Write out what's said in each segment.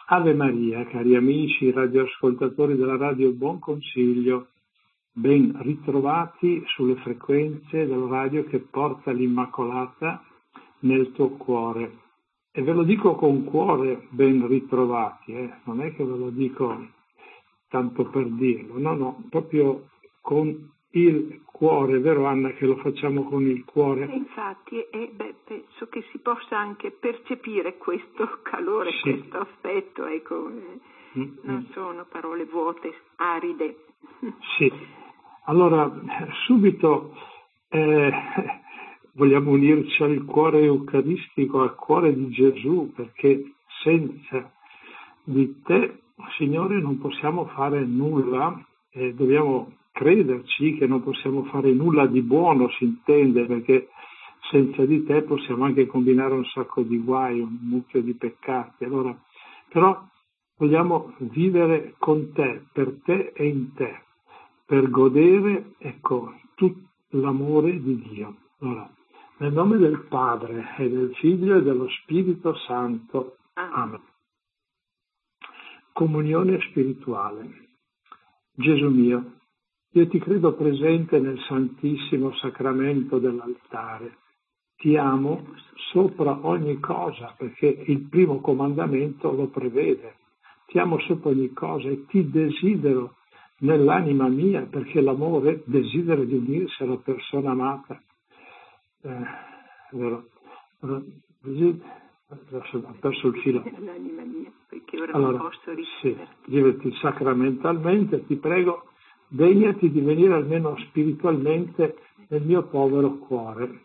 Ave Maria, cari amici radioascoltatori della Radio Buon Consiglio, ben ritrovati sulle frequenze del radio che porta l'Immacolata nel tuo cuore. E ve lo dico con cuore, ben ritrovati, non è che ve lo dico tanto per dirlo, no, proprio con il cuore, vero Anna che lo facciamo con il cuore? Infatti, penso che si possa anche percepire questo calore, sì. Questo affetto, ecco, non sono parole vuote, aride. Sì, allora subito vogliamo unirci al cuore eucaristico, al cuore di Gesù, perché senza di te, Signore, non possiamo fare nulla, dobbiamo crederci che non possiamo fare nulla di buono, si intende, perché senza di te possiamo anche combinare un sacco di guai, un mucchio di peccati. Allora, però vogliamo vivere con te, per te e in te, per godere, ecco, tutto l'amore di Dio. Allora, nel nome del Padre e del Figlio e dello Spirito Santo. Amen. Comunione spirituale. Gesù mio, io ti credo presente nel Santissimo Sacramento dell'altare. Ti amo sopra ogni cosa, perché il primo comandamento lo prevede. Ti amo sopra ogni cosa e ti desidero nell'anima mia, perché l'amore desidera di unirsi alla persona amata. Vero? Ho perso il filo. L'anima mia, perché ora allora, non posso riceverti. Sì, viviti sacramentalmente, ti prego, degnati di venire almeno spiritualmente nel mio povero cuore.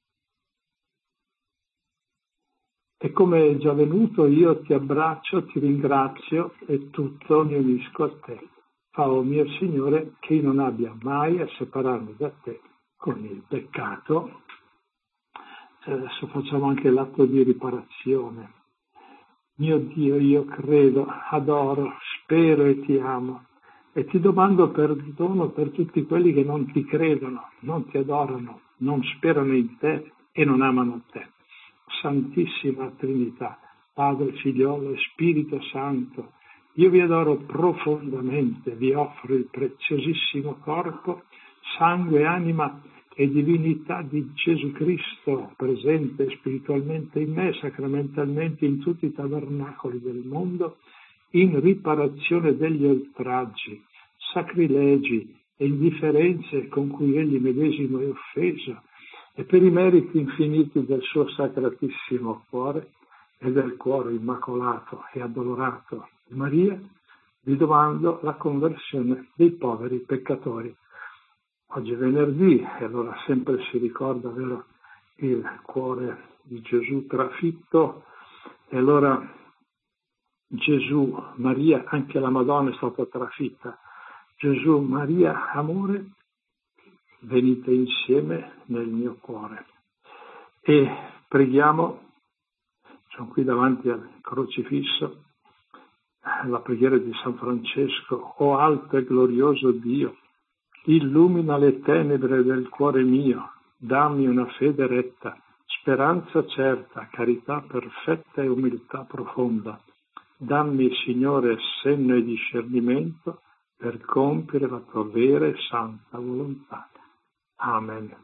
E come è già venuto, io ti abbraccio, ti ringrazio e tutto mi unisco a te. Fa, o mio Signore, che io non abbia mai a separarmi da te con il peccato. Adesso facciamo anche l'atto di riparazione. Mio Dio, io credo, adoro, spero e ti amo. E ti domando perdono per tutti quelli che non ti credono, non ti adorano, non sperano in te e non amano te. Santissima Trinità, Padre, Figliolo e Spirito Santo, io vi adoro profondamente, vi offro il preziosissimo corpo, sangue, anima e divinità di Gesù Cristo, presente spiritualmente in me, sacramentalmente in tutti i tabernacoli del mondo, in riparazione degli oltraggi, sacrilegi e indifferenze con cui egli medesimo è offeso, e per i meriti infiniti del suo sacratissimo cuore e del cuore immacolato e addolorato di Maria, vi domando la conversione dei poveri peccatori. Oggi è venerdì e allora sempre si ricorda, vero, il cuore di Gesù trafitto, e allora Gesù, Maria, anche la Madonna è stata trafitta. Gesù, Maria, amore, venite insieme nel mio cuore. E preghiamo, sono qui davanti al crocifisso, la preghiera di San Francesco: o alto e glorioso Dio, illumina le tenebre del cuore mio, dammi una fede retta, speranza certa, carità perfetta e umiltà profonda. Dammi, Signore, senno e discernimento per compiere la tua vera e santa volontà. Amen.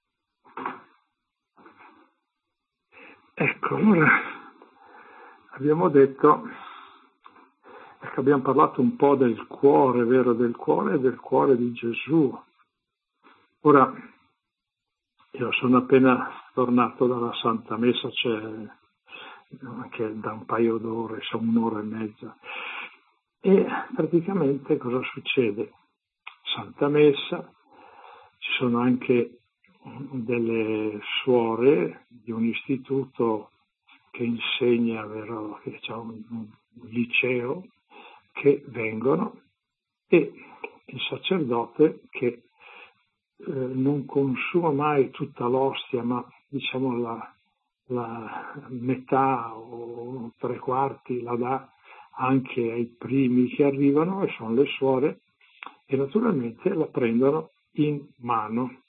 Ecco, allora abbiamo detto, abbiamo parlato un po' del cuore, vero, del cuore e del cuore di Gesù. Ora, io sono appena tornato dalla Santa Messa, cioè anche da un paio d'ore, sono un'ora e mezza. E praticamente cosa succede? Santa Messa, ci sono anche delle suore di un istituto che insegna, vero, che c'è un liceo, che vengono, e il sacerdote che non consuma mai tutta l'ostia, ma diciamo la metà o 3/4 la dà anche ai primi che arrivano, e sono le suore, e naturalmente la prendono in mano.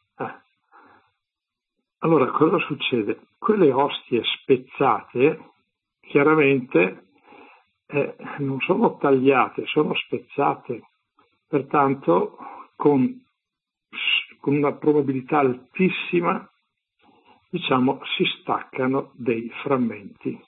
Allora cosa succede? Quelle ostie spezzate chiaramente non sono tagliate, sono spezzate, pertanto con una probabilità altissima, diciamo, si staccano dei frammenti.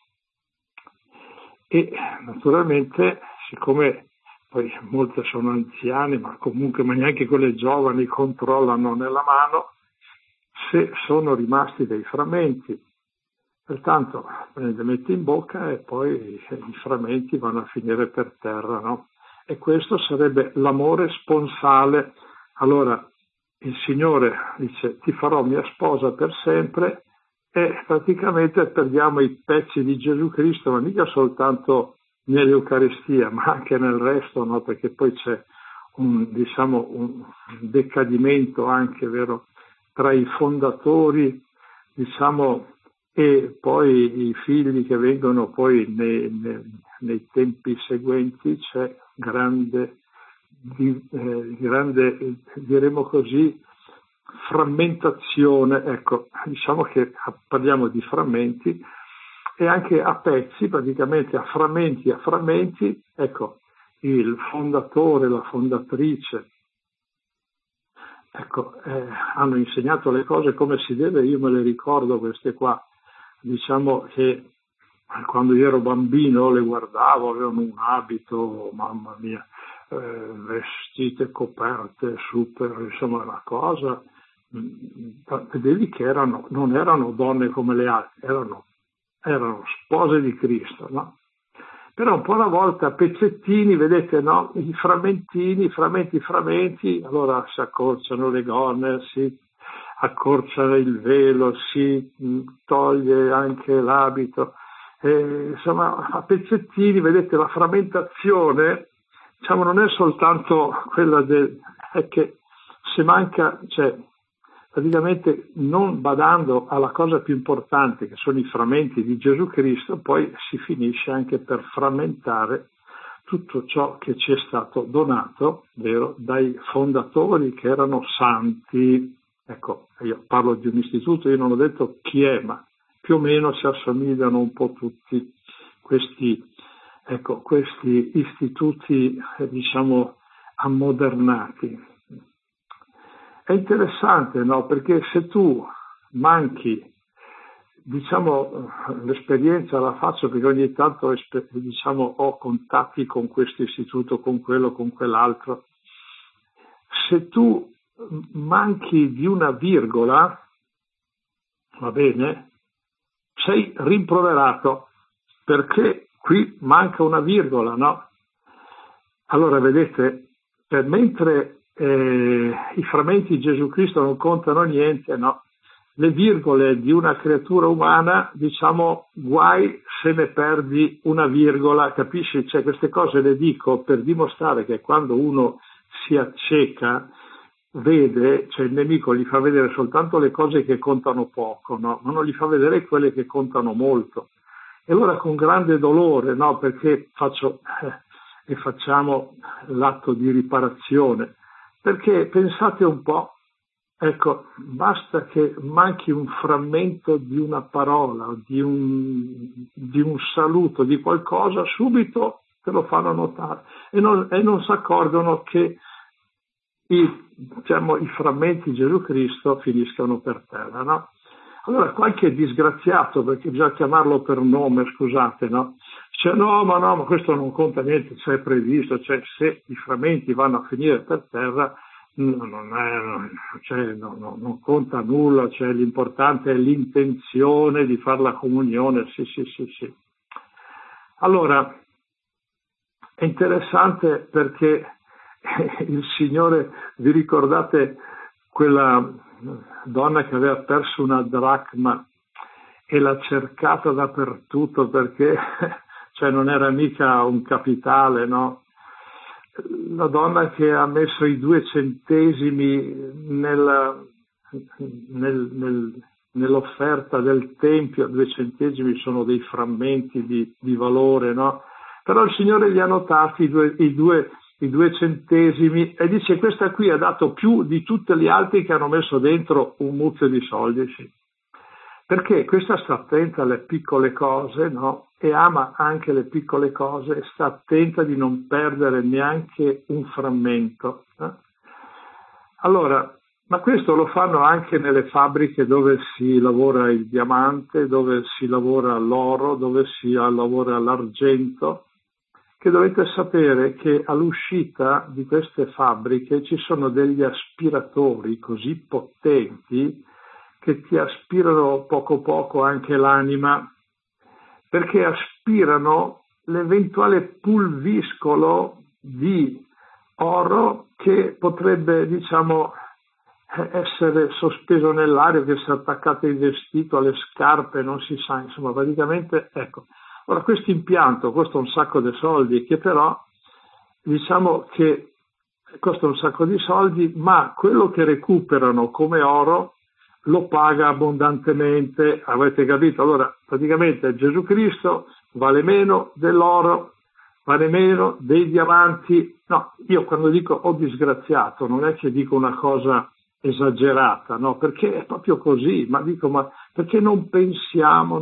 E naturalmente, siccome poi molte sono anziane, ma comunque ma neanche quelle giovani controllano nella mano, se sono rimasti dei frammenti, pertanto le metti in bocca e poi i frammenti vanno a finire per terra, no? E questo sarebbe l'amore sponsale. Allora il Signore dice: ti farò mia sposa per sempre, e praticamente perdiamo i pezzi di Gesù Cristo, ma mica soltanto nell'Eucaristia, ma anche nel resto, no? Perché poi c'è un decadimento anche, vero, tra i fondatori, diciamo, e poi i figli che vengono poi nei tempi seguenti. C'è grande, diremo così, frammentazione. Ecco, diciamo che parliamo di frammenti e anche a pezzi, praticamente a frammenti, ecco, il fondatore, la fondatrice, ecco, hanno insegnato le cose come si deve. Io me le ricordo queste qua, diciamo che quando io ero bambino le guardavo, avevano un abito, mamma mia, vestite, coperte, super, insomma una cosa, vedevi che non erano donne come le altre, erano spose di Cristo, no? Però un po' alla volta, pezzettini, vedete, no? I frammenti, allora si accorciano le gonne, si accorcia il velo, si toglie anche l'abito, insomma a pezzettini, vedete, la frammentazione, diciamo, non è soltanto quella è che se manca, cioè praticamente non badando alla cosa più importante, che sono i frammenti di Gesù Cristo, poi si finisce anche per frammentare tutto ciò che ci è stato donato, vero, dai fondatori che erano santi. Ecco, io parlo di un istituto, io non ho detto chi è, ma più o meno si assomigliano un po' tutti questi istituti, diciamo, ammodernati. È interessante, no? Perché se tu manchi, diciamo, l'esperienza la faccio perché ogni tanto, diciamo, ho contatti con questo istituto, con quello, con quell'altro. Se tu manchi di una virgola, va bene, sei rimproverato perché qui manca una virgola, no? Allora vedete, mentre i frammenti di Gesù Cristo non contano niente, no? Le virgole di una creatura umana, diciamo, guai se ne perdi una virgola, capisci? Cioè, queste cose le dico per dimostrare che quando uno si acceca, vede, cioè il nemico gli fa vedere soltanto le cose che contano poco, no? Ma non gli fa vedere quelle che contano molto. E allora con grande dolore, no? Perché facciamo l'atto di riparazione. Perché pensate un po', ecco, basta che manchi un frammento di una parola, di un saluto, di qualcosa, subito te lo fanno notare e non si accorgono che i frammenti di Gesù Cristo finiscano per terra, no? Allora qualche disgraziato, perché bisogna chiamarlo per nome, scusate, no? Cioè, ma questo non conta niente, c'è previsto, cioè se i frammenti vanno a finire per terra non conta nulla, cioè l'importante è l'intenzione di fare la comunione, sì. Allora, è interessante perché il Signore, vi ricordate quella donna che aveva perso una dracma e l'ha cercata dappertutto perché cioè non era mica un capitale, no? La donna che ha messo i 2 centesimi nell'offerta del Tempio, 2 centesimi sono dei frammenti di valore, no? Però il Signore gli ha notati i due centesimi e dice: questa qui ha dato più di tutte le altre che hanno messo dentro un muzzo di soldi, sì. Perché questa sta attenta alle piccole cose, no? e ama anche le piccole cose e sta attenta di non perdere neanche un frammento. Allora, ma questo lo fanno anche nelle fabbriche dove si lavora il diamante, dove si lavora l'oro, dove si lavora l'argento, che dovete sapere che all'uscita di queste fabbriche ci sono degli aspiratori così potenti che ti aspirano poco poco anche l'anima, perché aspirano l'eventuale pulviscolo di oro che potrebbe, diciamo, essere sospeso nell'aria, che si è attaccato il vestito, alle scarpe, non si sa, insomma, praticamente, ecco. Ora, questo impianto costa un sacco di soldi, che però, diciamo che costa un sacco di soldi, ma quello che recuperano come oro lo paga abbondantemente, avete capito? Allora, praticamente Gesù Cristo vale meno dell'oro, vale meno dei diamanti. No, io quando dico "oh disgraziato", non è che dico una cosa esagerata, no, perché è proprio così, ma dico, ma perché non pensiamo?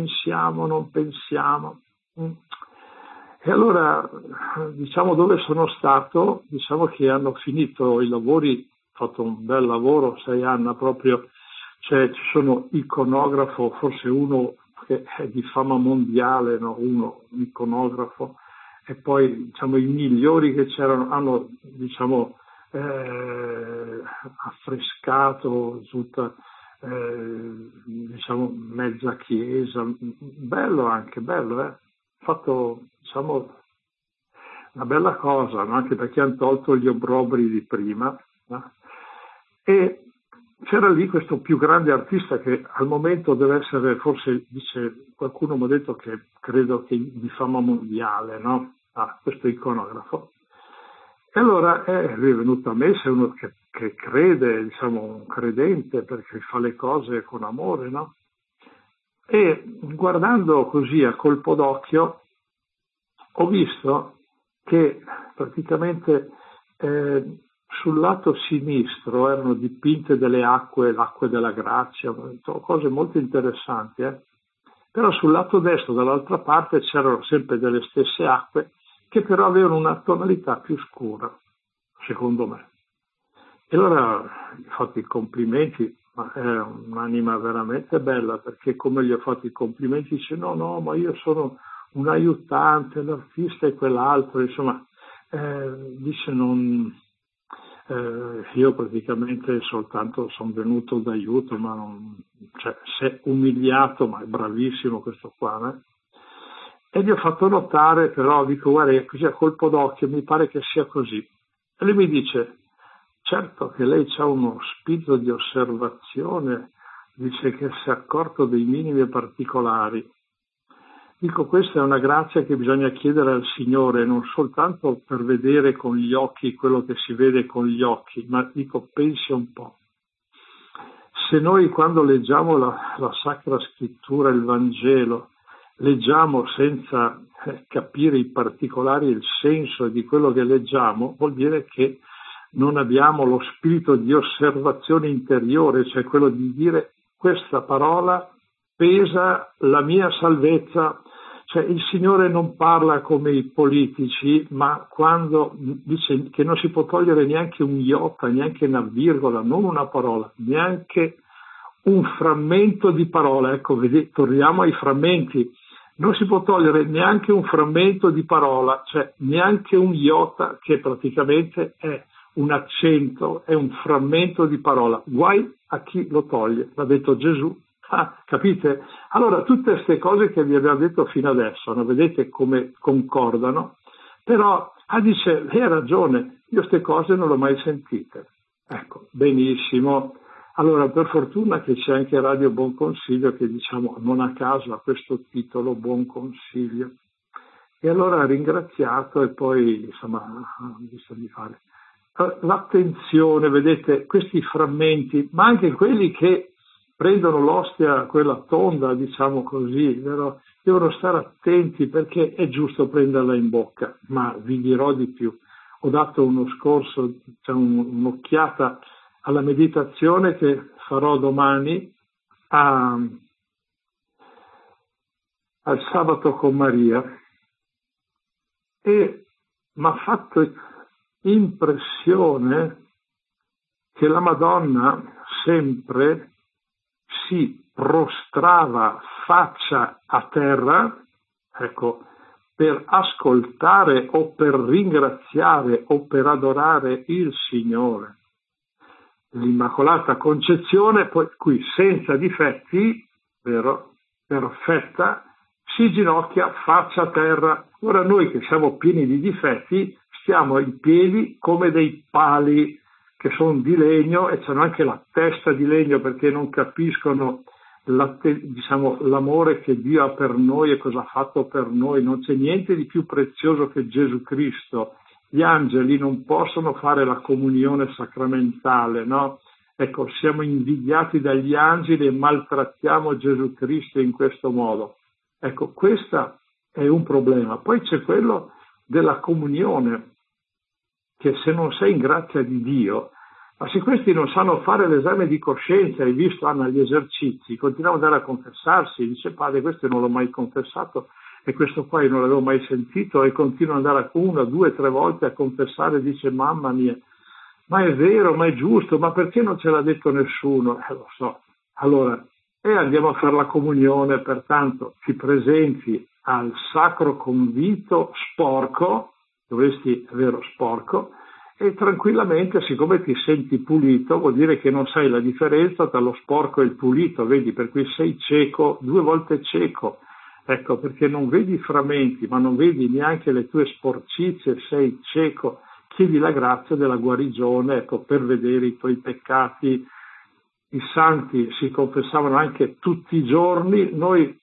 E allora, diciamo, dove sono stato, diciamo che hanno finito i lavori, fatto un bel lavoro, 6 anni proprio, cioè ci sono iconografo, forse uno che è di fama mondiale, no? Un iconografo, e poi, diciamo, i migliori che c'erano hanno, diciamo, affrescato tutta, diciamo, mezza chiesa, bello anche, bello, fatto, diciamo, una bella cosa, no? Anche perché hanno tolto gli obbrobri di prima, no? E c'era lì questo più grande artista che al momento deve essere, forse, dice, qualcuno mi ha detto che credo che di fama mondiale, no? Questo iconografo. E allora lui è venuto a me, sei uno che crede, diciamo, un credente, perché fa le cose con amore, no? E guardando così a colpo d'occhio ho visto che praticamente sul lato sinistro erano dipinte delle acque, l'acqua della grazia, cose molto interessanti, però sul lato destro, dall'altra parte, c'erano sempre delle stesse acque, che però avevano una tonalità più scura, secondo me. E allora gli ho fatto i complimenti, ma è un'anima veramente bella, perché come gli ho fatto i complimenti dice no, ma io sono un aiutante, l'artista è quell'altro, insomma, dice io praticamente soltanto sono venuto d'aiuto, ma non, cioè, si è umiliato, ma è bravissimo questo qua, E gli ho fatto notare, però, dico, guarda, così a colpo d'occhio mi pare che sia così. E lui mi dice, certo che lei ha uno spirito di osservazione, dice che si è accorto dei minimi particolari. Dico, questa è una grazia che bisogna chiedere al Signore, non soltanto per vedere con gli occhi quello che si vede con gli occhi, ma dico, pensi un po'. Se noi quando leggiamo la Sacra Scrittura, il Vangelo, leggiamo senza capire i particolari e il senso di quello che leggiamo, vuol dire che non abbiamo lo spirito di osservazione interiore, cioè quello di dire questa parola pesa la mia salvezza. Cioè il Signore non parla come i politici, ma quando dice che non si può togliere neanche un iota, neanche una virgola, non una parola, neanche un frammento di parola. Ecco, vedete, torniamo ai frammenti. Non si può togliere neanche un frammento di parola, cioè neanche un iota, che praticamente è un accento, è un frammento di parola. Guai a chi lo toglie, l'ha detto Gesù. Capite? Allora tutte queste cose che vi abbiamo detto fino adesso, no? Vedete come concordano, però dice, hai ragione, io queste cose non le ho mai sentite. Ecco, benissimo. Allora, per fortuna che c'è anche Radio Buon Consiglio che, diciamo, non a caso ha questo titolo, Buon Consiglio. E allora ha ringraziato e poi, insomma, ha visto di fare. L'attenzione, vedete, questi frammenti, ma anche quelli che prendono l'ostia, quella tonda, diciamo così, vero? Devono stare attenti perché è giusto prenderla in bocca, ma vi dirò di più. Ho dato uno scorso, cioè un'occhiata alla meditazione che farò domani al sabato con Maria e mi ha fatto impressione che la Madonna sempre si prostrava faccia a terra, ecco, per ascoltare o per ringraziare o per adorare il Signore. L'Immacolata Concezione, poi qui senza difetti, vero, perfetta, si ginocchia faccia a terra. Ora noi che siamo pieni di difetti stiamo in piedi come dei pali che sono di legno e c'hanno anche la testa di legno perché non capiscono l'amore che Dio ha per noi e cosa ha fatto per noi. Non c'è niente di più prezioso che Gesù Cristo. Gli angeli non possono fare la comunione sacramentale, no? Ecco, siamo invidiati dagli angeli e maltrattiamo Gesù Cristo in questo modo. Ecco, questo è un problema. Poi c'è quello della comunione, che se non sei in grazia di Dio, ma se questi non sanno fare l'esame di coscienza, hai visto Anna gli esercizi, continuano ad andare a confessarsi, dice padre questo non l'ho mai confessato e questo qua io non l'avevo mai sentito e continua ad andare 1, 2, 3 volte a confessare, dice mamma mia, ma è vero, ma è giusto, ma perché non ce l'ha detto nessuno? Lo so. Allora, andiamo a fare la comunione, pertanto ti presenti al sacro convito sporco, dovresti vero sporco, e tranquillamente, siccome ti senti pulito, vuol dire che non sai la differenza tra lo sporco e il pulito, vedi, per cui sei cieco, 2 volte cieco, ecco, perché non vedi i frammenti, ma non vedi neanche le tue sporcizie, sei cieco, chiedi la grazia della guarigione, ecco, per vedere i tuoi peccati. I santi si confessavano anche tutti i giorni, noi,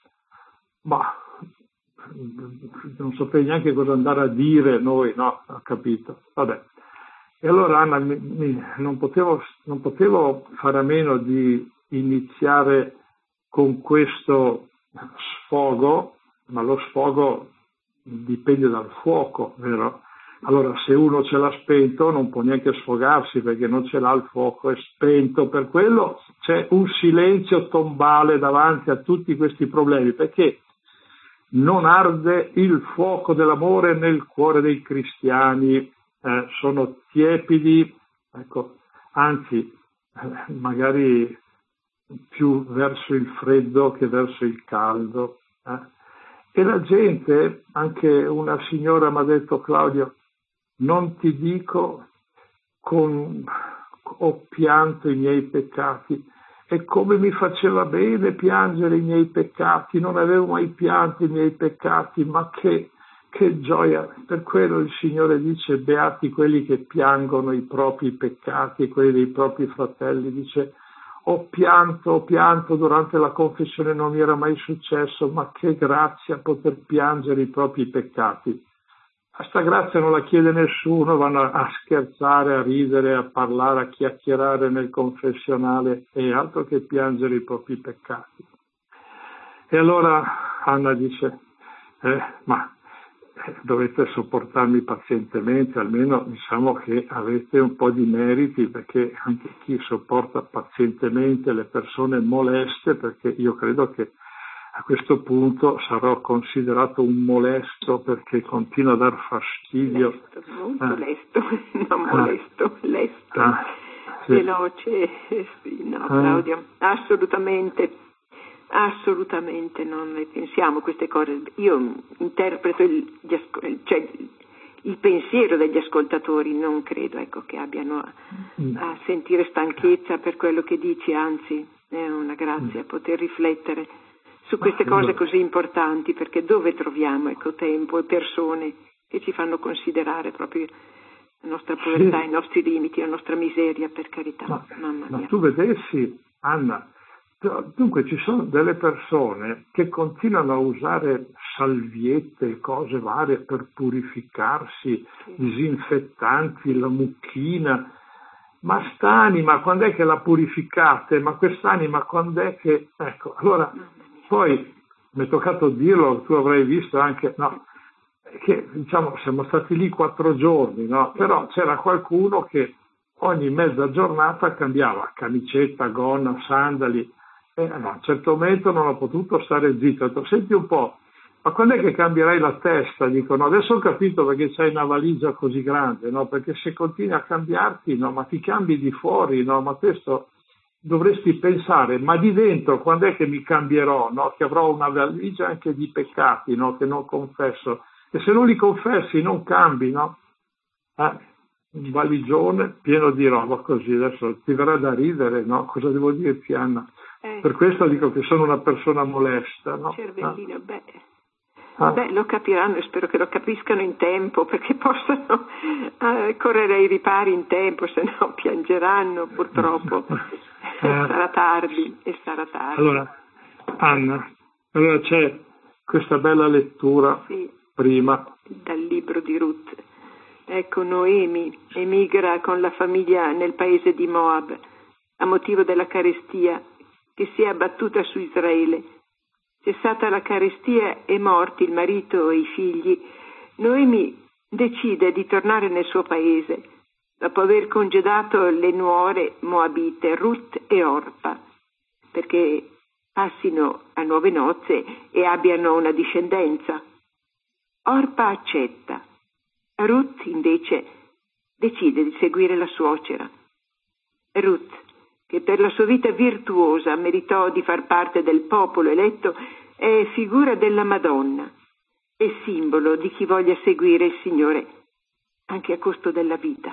non sapevo neanche cosa andare a dire noi, no, ho capito, vabbè. E allora Anna, non potevo fare a meno di iniziare con questo sfogo, ma lo sfogo dipende dal fuoco, vero? Allora se uno ce l'ha spento non può neanche sfogarsi perché non ce l'ha il fuoco, è spento, per quello c'è un silenzio tombale davanti a tutti questi problemi, perché non arde il fuoco dell'amore nel cuore dei cristiani, sono tiepidi, ecco, anzi magari più verso il freddo che verso il caldo. E la gente, anche una signora mi ha detto Claudio, non ti dico ho pianto i miei peccati e come mi faceva bene piangere i miei peccati, non avevo mai pianto i miei peccati, ma che gioia. Per quello il Signore dice beati quelli che piangono i propri peccati, quelli dei propri fratelli, dice ho pianto durante la confessione, non mi era mai successo, ma che grazia poter piangere i propri peccati. Questa grazia non la chiede nessuno, vanno a scherzare, a ridere, a parlare, a chiacchierare nel confessionale e altro che piangere i propri peccati. E allora Anna dice, ma dovete sopportarmi pazientemente, almeno diciamo che avete un po' di meriti, perché anche chi sopporta pazientemente le persone moleste, perché io credo che a questo punto sarò considerato un molesto perché continua a dar fastidio. Lesto, molto lesto, non molesto, lesto, sì. Veloce, sì, no, Claudio, assolutamente non ne pensiamo queste cose. Io interpreto il pensiero degli ascoltatori, non credo che abbiano a sentire stanchezza per quello che dici, anzi è una grazia poter riflettere su queste cose così importanti, perché dove troviamo tempo e persone che ci fanno considerare proprio la nostra povertà, i nostri limiti, la nostra miseria, per carità. Mamma mia. Ma tu vedessi, Anna, dunque ci sono delle persone che continuano a usare salviette, cose varie per purificarsi, disinfettanti, la mucchina. Ma st'anima quando è che la purificate? Ma quest'anima quando è che... Ecco, allora, poi mi è toccato dirlo, tu avrai visto anche, no, che diciamo siamo stati lì 4 giorni, no? Però c'era qualcuno che ogni mezza giornata cambiava camicetta, gonna, sandali, a un certo momento non ho potuto stare zitto, ho detto, senti un po', ma quando è che cambierai la testa? Dicono, adesso ho capito perché c'hai una valigia così grande, no? Perché se continui a cambiarti, no, ma ti cambi di fuori, no? Ma questo dovresti pensare, ma di dentro quando è che mi cambierò, no? Che avrò una valigia anche di peccati, no? Che non confesso. E se non li confessi non cambi, no? Un valigione pieno di roba così, adesso ti verrà da ridere, no? Cosa devo dirti, Anna? Per questo dico che sono una persona molesta, no? Cervellino, beh, lo capiranno e spero che lo capiscano in tempo, perché possono correre ai ripari in tempo, se no piangeranno purtroppo. Sarà tardi. Allora, Anna, c'è questa bella lettura prima. Dal libro di Ruth. Ecco, Noemi emigra con la famiglia nel paese di Moab a motivo della carestia che si è abbattuta su Israele. Cessata la carestia e morti il marito e i figli, Noemi decide di tornare nel suo paese, dopo aver congedato le nuore moabite Ruth e Orpa, perché passino a nuove nozze e abbiano una discendenza. Orpa accetta. Ruth, invece, decide di seguire la suocera. Ruth, che per la sua vita virtuosa meritò di far parte del popolo eletto, è figura della Madonna e simbolo di chi voglia seguire il Signore, anche a costo della vita.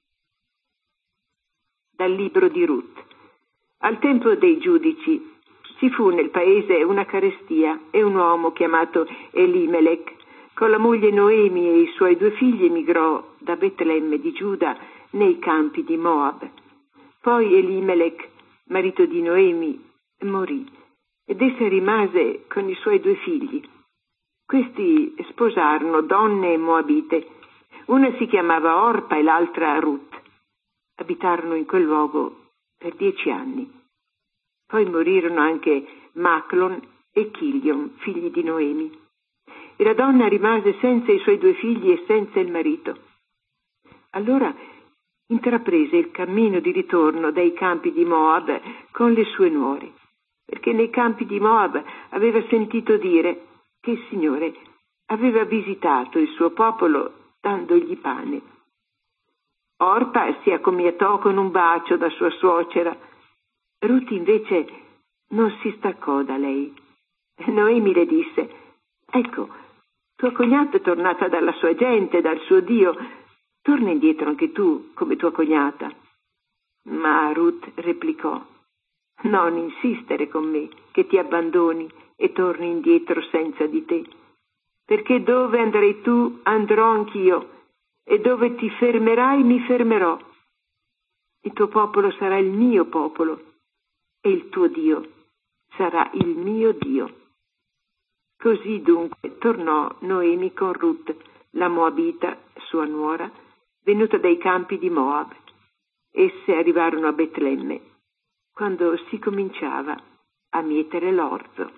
Dal libro di Ruth. Al tempo dei giudici ci fu nel paese una carestia e un uomo chiamato Elimelech, con la moglie Noemi e i suoi 2 figli emigrò da Betlemme di Giuda nei campi di Moab. Poi Elimelech, marito di Noemi, morì ed essa rimase con i suoi 2 figli. Questi sposarono donne moabite. Una si chiamava Orpa e l'altra Ruth. Abitarono in quel luogo per 10 anni. Poi morirono anche Maclon e Chilion, figli di Noemi. E la donna rimase senza i suoi 2 figli e senza il marito. Allora intraprese il cammino di ritorno dai campi di Moab con le sue nuore, perché nei campi di Moab aveva sentito dire che il Signore aveva visitato il suo popolo dandogli pane. Orpa si accomiatò con un bacio da sua suocera. Ruth invece non si staccò da lei. Noemi le disse: ecco, tua cognata è tornata dalla sua gente, dal suo Dio. Torna indietro anche tu, come tua cognata. Ma Ruth replicò: non insistere con me, che ti abbandoni e torni indietro senza di te. Perché dove andrai tu, andrò anch'io, e dove ti fermerai, mi fermerò. Il tuo popolo sarà il mio popolo, e il tuo Dio sarà il mio Dio. Così dunque tornò Noemi con Ruth, la Moabita, sua nuora, venuta dai campi di Moab. Esse arrivarono a Betlemme, quando si cominciava a mietere l'orzo.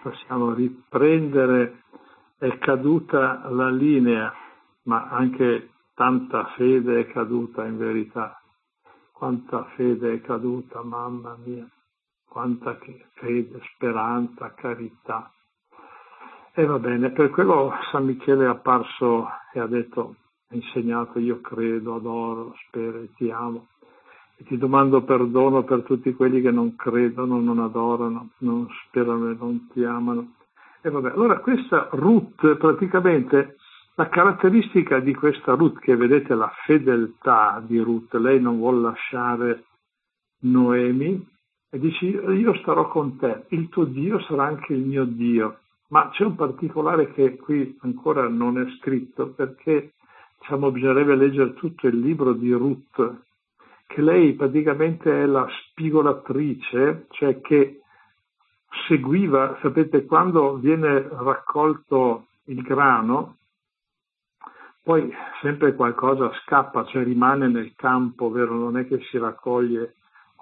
possiamo riprendere, è caduta la linea, ma anche tanta fede è caduta in verità. Quanta fede è caduta, mamma mia, quanta fede, speranza, carità. E va bene, per quello San Michele è apparso e ha detto, ha insegnato: io credo, adoro, spero e ti amo. E ti domando perdono per tutti quelli che non credono, non adorano, non sperano e non ti amano. E vabbè, allora questa Ruth, praticamente la caratteristica di questa Ruth, che vedete la fedeltà di Ruth, lei non vuole lasciare Noemi e dice: io starò con te, il tuo Dio sarà anche il mio Dio. Ma c'è un particolare che qui ancora non è scritto, perché bisognerebbe leggere tutto il libro di Ruth, che lei praticamente è la spigolatrice, cioè che seguiva, sapete, quando viene raccolto il grano, poi sempre qualcosa scappa, cioè rimane nel campo, vero? Non è che si raccoglie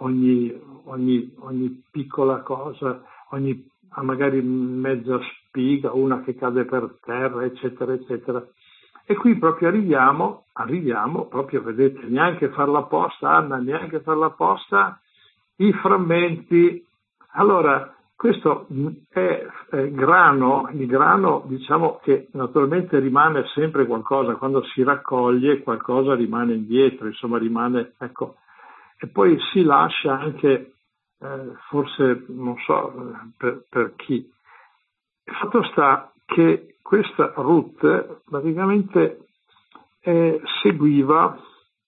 ogni piccola cosa, magari mezza spiga, una che cade per terra, eccetera, eccetera. E qui proprio arriviamo proprio, vedete, neanche far la posta, Anna, neanche far la posta, i frammenti. Allora, questo è grano, il grano diciamo che naturalmente rimane sempre qualcosa, quando si raccoglie qualcosa rimane indietro, insomma rimane, ecco, e poi si lascia anche, forse, non so per chi. Il fatto sta che questa Ruth praticamente seguiva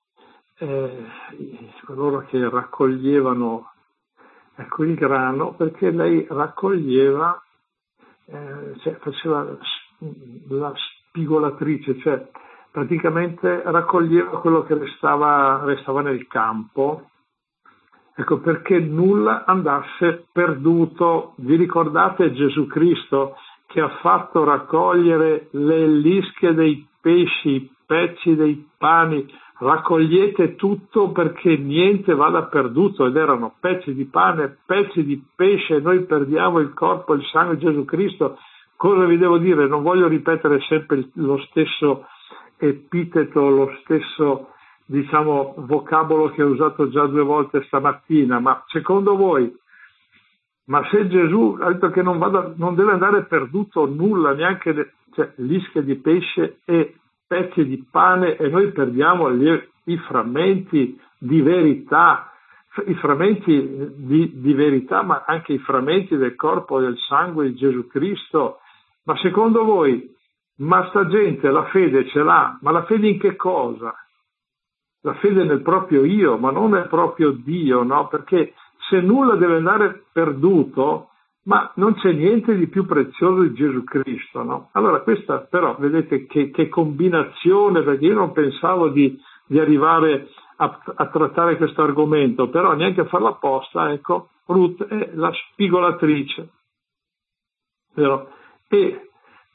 coloro che raccoglievano il grano, perché lei raccoglieva, faceva la spigolatrice, cioè praticamente raccoglieva quello che restava nel campo, ecco, perché nulla andasse perduto. Vi ricordate Gesù Cristo che ha fatto raccogliere le lische dei pesci, i pezzi dei pani? Raccogliete tutto perché niente vada perduto, ed erano pezzi di pane, pezzi di pesce, noi perdiamo il corpo e il sangue di Gesù Cristo. Cosa vi devo dire? Non voglio ripetere sempre lo stesso epiteto, lo stesso vocabolo che ho usato già 2 volte stamattina, ma secondo voi, ma se Gesù ha detto che non deve andare perduto nulla, neanche lische di pesce e pezzi di pane, e noi perdiamo i frammenti di verità, i frammenti di verità, ma anche i frammenti del corpo e del sangue di Gesù Cristo. Ma secondo voi, ma sta gente la fede ce l'ha? Ma la fede in che cosa? La fede nel proprio io, ma non nel proprio Dio, no? Perché se nulla deve andare perduto, ma non c'è niente di più prezioso di Gesù Cristo, no? Allora questa però, vedete che combinazione, perché io non pensavo di arrivare a trattare questo argomento, però neanche a farla apposta, ecco, Ruth è la spigolatrice, vero? E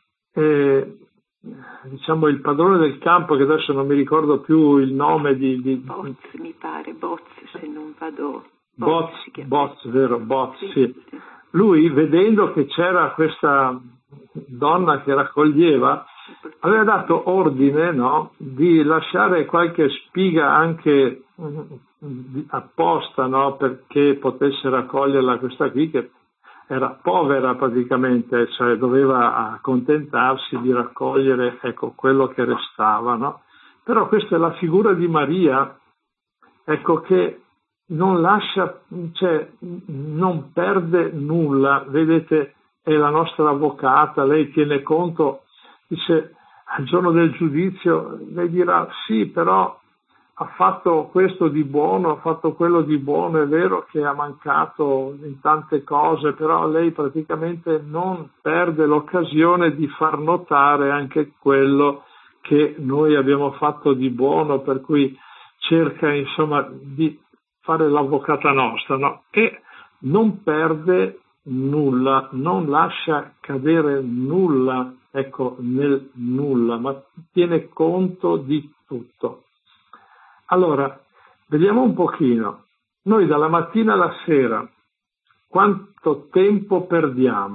il padrone del campo, che adesso non mi ricordo più il nome Boz, mi pare, Boz, se non vado. Boz, vero, Boz, sì. Lui, vedendo che c'era questa donna che raccoglieva, aveva dato ordine, no, di lasciare qualche spiga anche apposta, no, perché potesse raccoglierla questa qui, che era povera praticamente, cioè doveva accontentarsi di raccogliere, ecco, quello che restava, no? Però questa è la figura di Maria, ecco, che non lascia, non perde nulla. Vedete, è la nostra avvocata, lei tiene conto, dice, al giorno del giudizio, lei dirà sì, però ha fatto questo di buono, ha fatto quello di buono, è vero che ha mancato in tante cose, però lei praticamente non perde l'occasione di far notare anche quello che noi abbiamo fatto di buono, per cui cerca insomma di fare l'avvocata nostra, no? E non perde nulla, non lascia cadere nulla, ecco, nel nulla, ma tiene conto di tutto. Allora, vediamo un pochino. Noi dalla mattina alla sera quanto tempo perdiamo?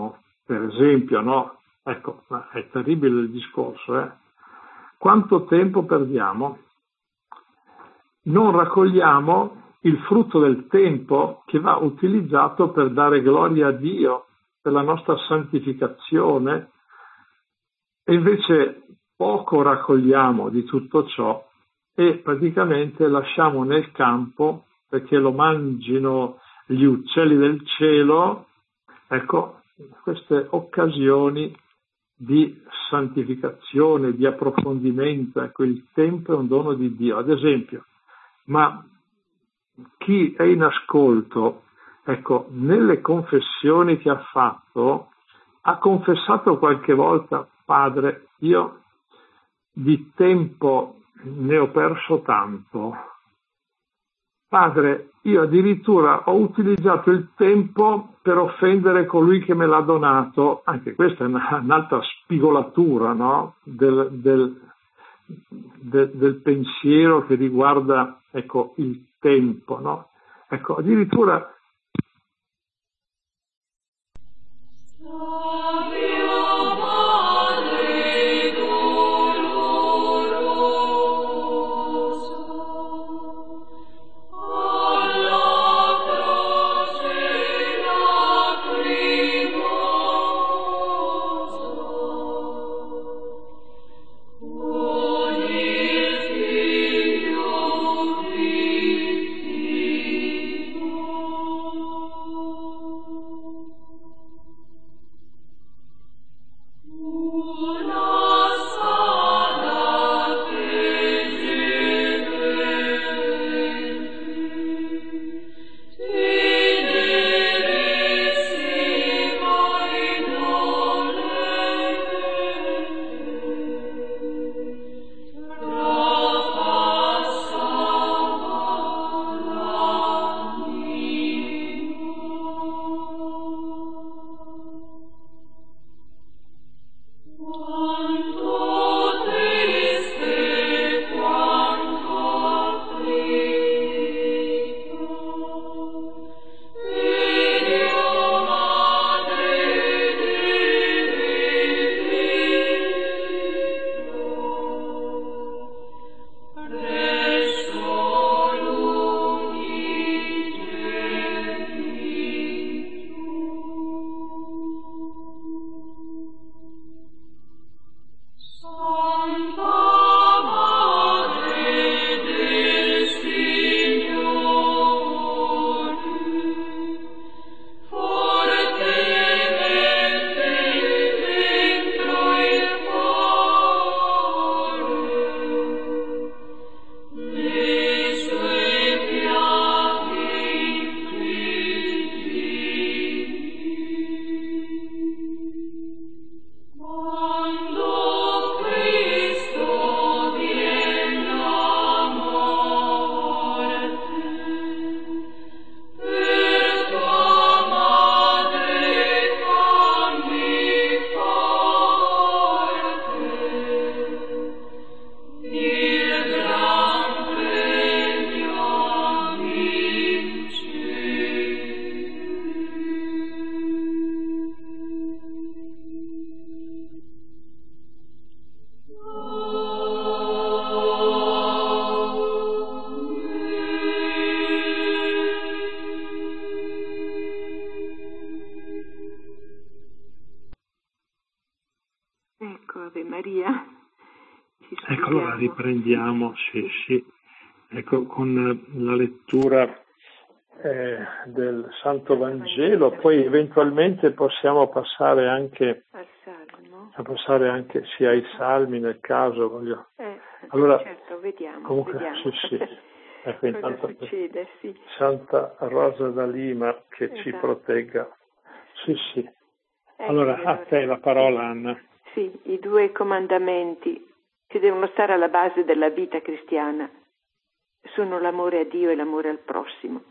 per esempio, no? Ecco, ma è terribile il discorso, Quanto tempo perdiamo? Non raccogliamo il frutto del tempo che va utilizzato per dare gloria a Dio, per la nostra santificazione, e invece poco raccogliamo di tutto ciò e praticamente lasciamo nel campo perché lo mangino gli uccelli del cielo, ecco, queste occasioni di santificazione, di approfondimento. Ecco, il tempo è un dono di Dio. Ad esempio, ma chi è in ascolto, ecco, nelle confessioni che ha fatto, ha confessato qualche volta: Padre, io di tempo ne ho perso tanto. Padre, io addirittura ho utilizzato il tempo per offendere colui che me l'ha donato. Anche questa è un'altra spigolatura, no? del pensiero che riguarda, ecco, il tempo, no? Ecco, addirittura Maria. Ecco, allora riprendiamo, sì. Ecco, con la lettura del Santo Vangelo, poi eventualmente possiamo passare anche al Salmo. A passare anche sia ai Salmi nel caso. Voglio. Allora, certo, vediamo. Sì. Ecco, intanto succede, sì. Santa Rosa da Lima che ci protegga. Sì. Allora, a te la parola, Anna. Sì, i 2 comandamenti che devono stare alla base della vita cristiana sono l'amore a Dio e l'amore al prossimo.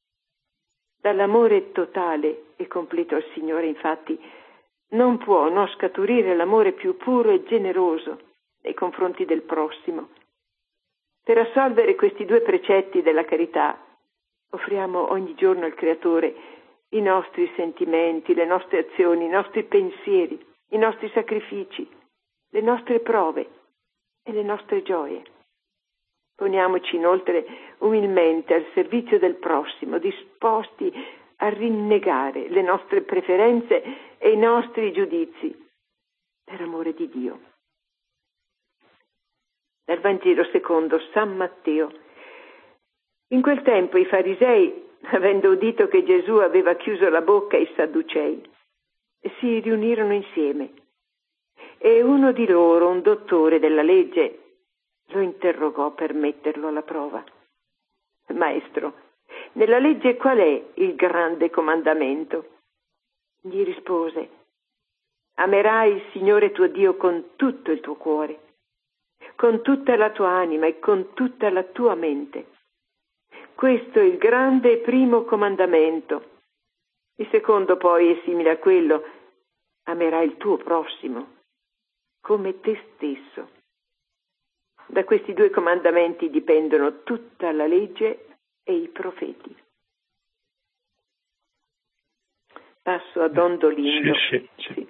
Dall'amore totale e completo al Signore, infatti, non può non scaturire l'amore più puro e generoso nei confronti del prossimo. Per assolvere questi 2 precetti della carità, offriamo ogni giorno al Creatore i nostri sentimenti, le nostre azioni, i nostri pensieri, i nostri sacrifici, le nostre prove e le nostre gioie. Poniamoci inoltre umilmente al servizio del prossimo, disposti a rinnegare le nostre preferenze e i nostri giudizi per amore di Dio. Dal Vangelo secondo San Matteo. In quel tempo i farisei, avendo udito che Gesù aveva chiuso la bocca ai Sadducei, si riunirono insieme e uno di loro, un dottore della legge, lo interrogò per metterlo alla prova. Maestro, nella legge qual è il grande comandamento? Gli rispose: amerai il Signore tuo Dio con tutto il tuo cuore, con tutta la tua anima e con tutta la tua mente. Questo è il grande e primo comandamento. Il secondo poi è simile a quello: amerai il tuo prossimo come te stesso. Da questi due comandamenti dipendono tutta la legge e i profeti. Passo a Don Dolindo. Sì.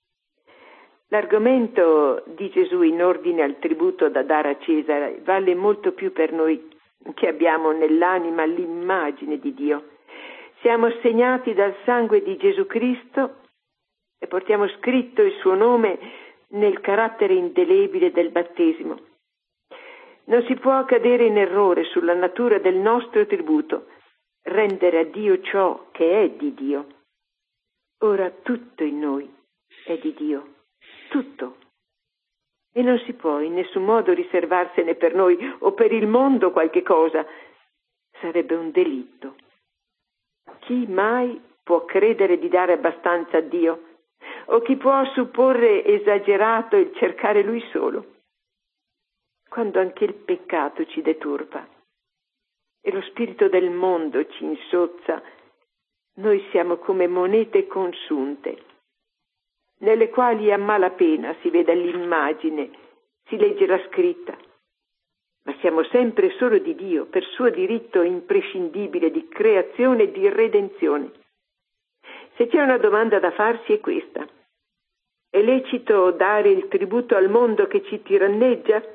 L'argomento di Gesù in ordine al tributo da dare a Cesare vale molto più per noi che abbiamo nell'anima l'immagine di Dio. Siamo segnati dal sangue di Gesù Cristo e portiamo scritto il suo nome nel carattere indelebile del battesimo. Non si può cadere in errore sulla natura del nostro tributo, rendere a Dio ciò che è di Dio. Ora tutto in noi è di Dio, tutto. E non si può in nessun modo riservarsene per noi o per il mondo qualche cosa. Sarebbe un delitto. Chi mai può credere di dare abbastanza a Dio? O chi può supporre esagerato il cercare Lui solo? Quando anche il peccato ci deturpa e lo spirito del mondo ci insozza, noi siamo come monete consunte, nelle quali a malapena si vede l'immagine, si legge la scritta, ma siamo sempre solo di Dio, per suo diritto imprescindibile di creazione e di redenzione. Se c'è una domanda da farsi è questa: è lecito dare il tributo al mondo che ci tiranneggia?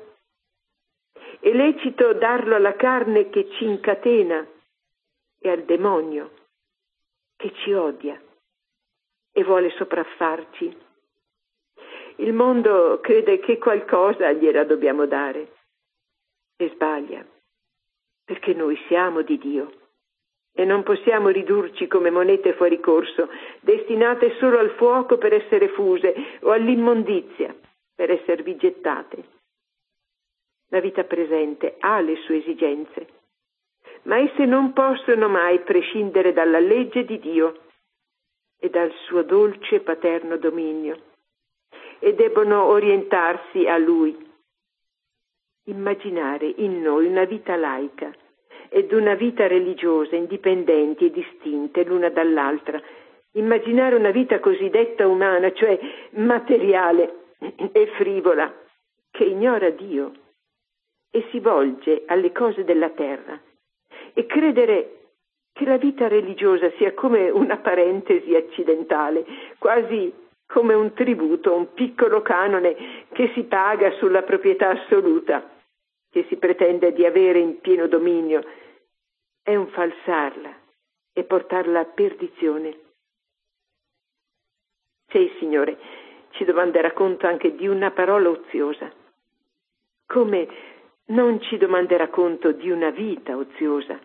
È lecito darlo alla carne che ci incatena e al demonio che ci odia e vuole sopraffarci? Il mondo crede che qualcosa gliela dobbiamo dare e sbaglia, perché noi siamo di Dio e non possiamo ridurci come monete fuori corso, destinate solo al fuoco per essere fuse o all'immondizia per esservi gettate. La vita presente ha le sue esigenze, ma esse non possono mai prescindere dalla legge di Dio e dal suo dolce e paterno dominio, e debbono orientarsi a Lui. Immaginare in noi una vita laica ed una vita religiosa indipendenti e distinte l'una dall'altra, immaginare una vita cosiddetta umana, cioè materiale e frivola, che ignora Dio e si volge alle cose della terra, e credere che la vita religiosa sia come una parentesi accidentale, quasi come un tributo, un piccolo canone che si paga sulla proprietà assoluta che si pretende di avere in pieno dominio, è un falsarla e portarla a perdizione. Se il Signore ci domanderà conto anche di una parola oziosa, come non ci domanderà conto di una vita oziosa.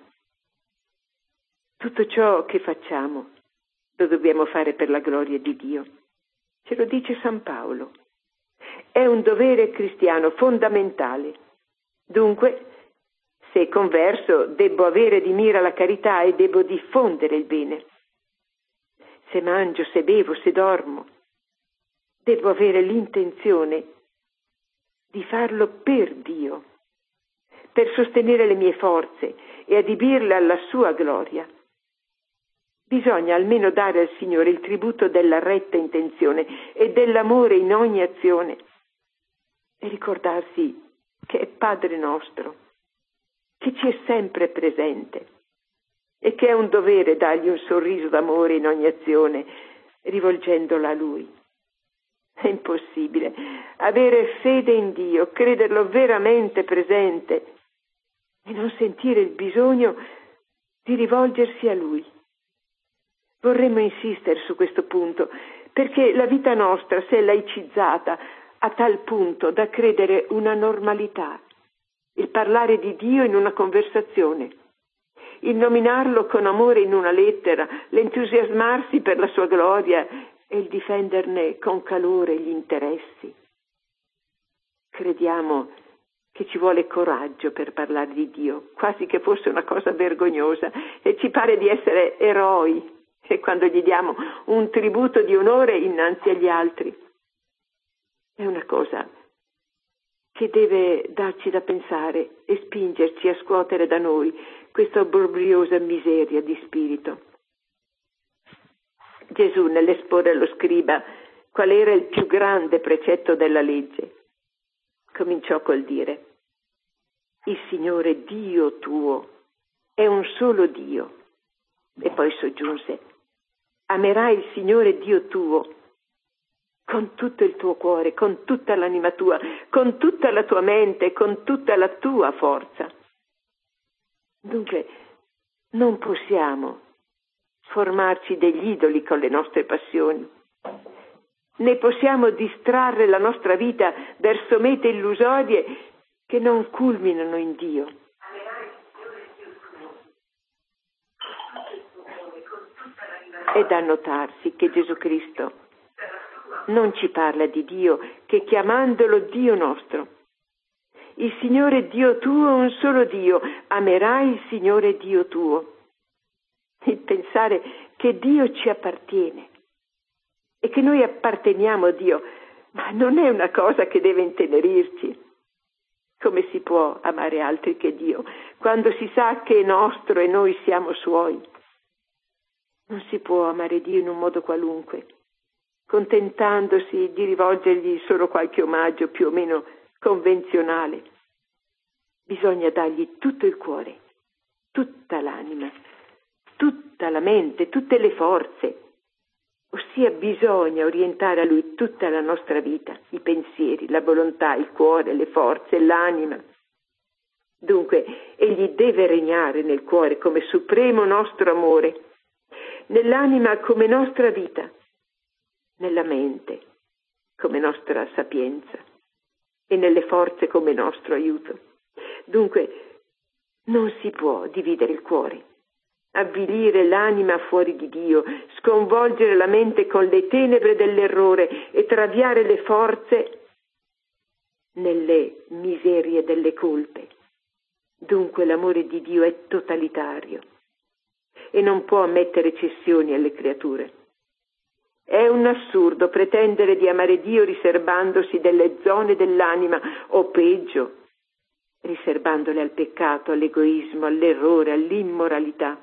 Tutto ciò che facciamo lo dobbiamo fare per la gloria di Dio. Ce lo dice San Paolo. È un dovere cristiano fondamentale. Dunque, se converso, debbo avere di mira la carità e debbo diffondere il bene. Se mangio, se bevo, se dormo, devo avere l'intenzione di farlo per Dio, per sostenere le mie forze e adibirle alla sua gloria. Bisogna almeno dare al Signore il tributo della retta intenzione e dell'amore in ogni azione e ricordarsi che è Padre nostro, che ci è sempre presente e che è un dovere dargli un sorriso d'amore in ogni azione, rivolgendola a Lui. È impossibile avere fede in Dio, crederlo veramente presente e non sentire il bisogno di rivolgersi a Lui. Vorremmo insistere su questo punto, perché la vita nostra si è laicizzata a tal punto da credere una normalità, il parlare di Dio in una conversazione, il nominarlo con amore in una lettera, l'entusiasmarsi per la sua gloria e il difenderne con calore gli interessi. Crediamo che ci vuole coraggio per parlare di Dio, quasi che fosse una cosa vergognosa, e ci pare di essere eroi e quando gli diamo un tributo di onore innanzi agli altri. È una cosa che deve darci da pensare e spingerci a scuotere da noi questa obbrobriosa miseria di spirito. Gesù, nell'esporre allo scriba qual era il più grande precetto della legge, cominciò col dire: il Signore Dio tuo è un solo Dio. E poi soggiunse: amerai il Signore Dio tuo con tutto il tuo cuore, con tutta l'anima tua, con tutta la tua mente, con tutta la tua forza. Dunque, non possiamo formarci degli idoli con le nostre passioni, né possiamo distrarre la nostra vita verso mete illusorie che non culminano in Dio. È da notarsi che Gesù Cristo non ci parla di Dio che chiamandolo Dio nostro. Il Signore Dio tuo è un solo Dio, amerai il Signore Dio tuo. Il pensare che Dio ci appartiene e che noi apparteniamo a Dio, ma non è una cosa che deve intenerirci. Come si può amare altri che Dio quando si sa che è nostro e noi siamo Suoi? Non si può amare Dio in un modo qualunque, contentandosi di rivolgergli solo qualche omaggio più o meno convenzionale. Bisogna dargli tutto il cuore, tutta l'anima, tutta la mente, tutte le forze. Ossia bisogna orientare a Lui tutta la nostra vita, i pensieri, la volontà, il cuore, le forze, l'anima. Dunque, Egli deve regnare nel cuore come supremo nostro amore, nell'anima come nostra vita, nella mente come nostra sapienza e nelle forze come nostro aiuto. Dunque, non si può dividere il cuore, avvilire l'anima fuori di Dio, sconvolgere la mente con le tenebre dell'errore e traviare le forze nelle miserie delle colpe. Dunque l'amore di Dio è totalitario e non può ammettere cessioni alle creature. È un assurdo pretendere di amare Dio riservandosi delle zone dell'anima, o peggio, riservandole al peccato, all'egoismo, all'errore, all'immoralità.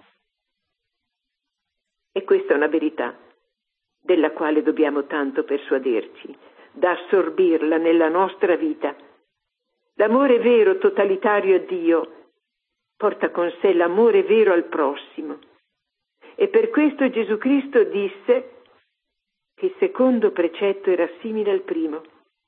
E questa è una verità della quale dobbiamo tanto persuaderci, da assorbirla nella nostra vita. L'amore vero, totalitario a Dio, porta con sé l'amore vero al prossimo. E per questo Gesù Cristo disse che il secondo precetto era simile al primo.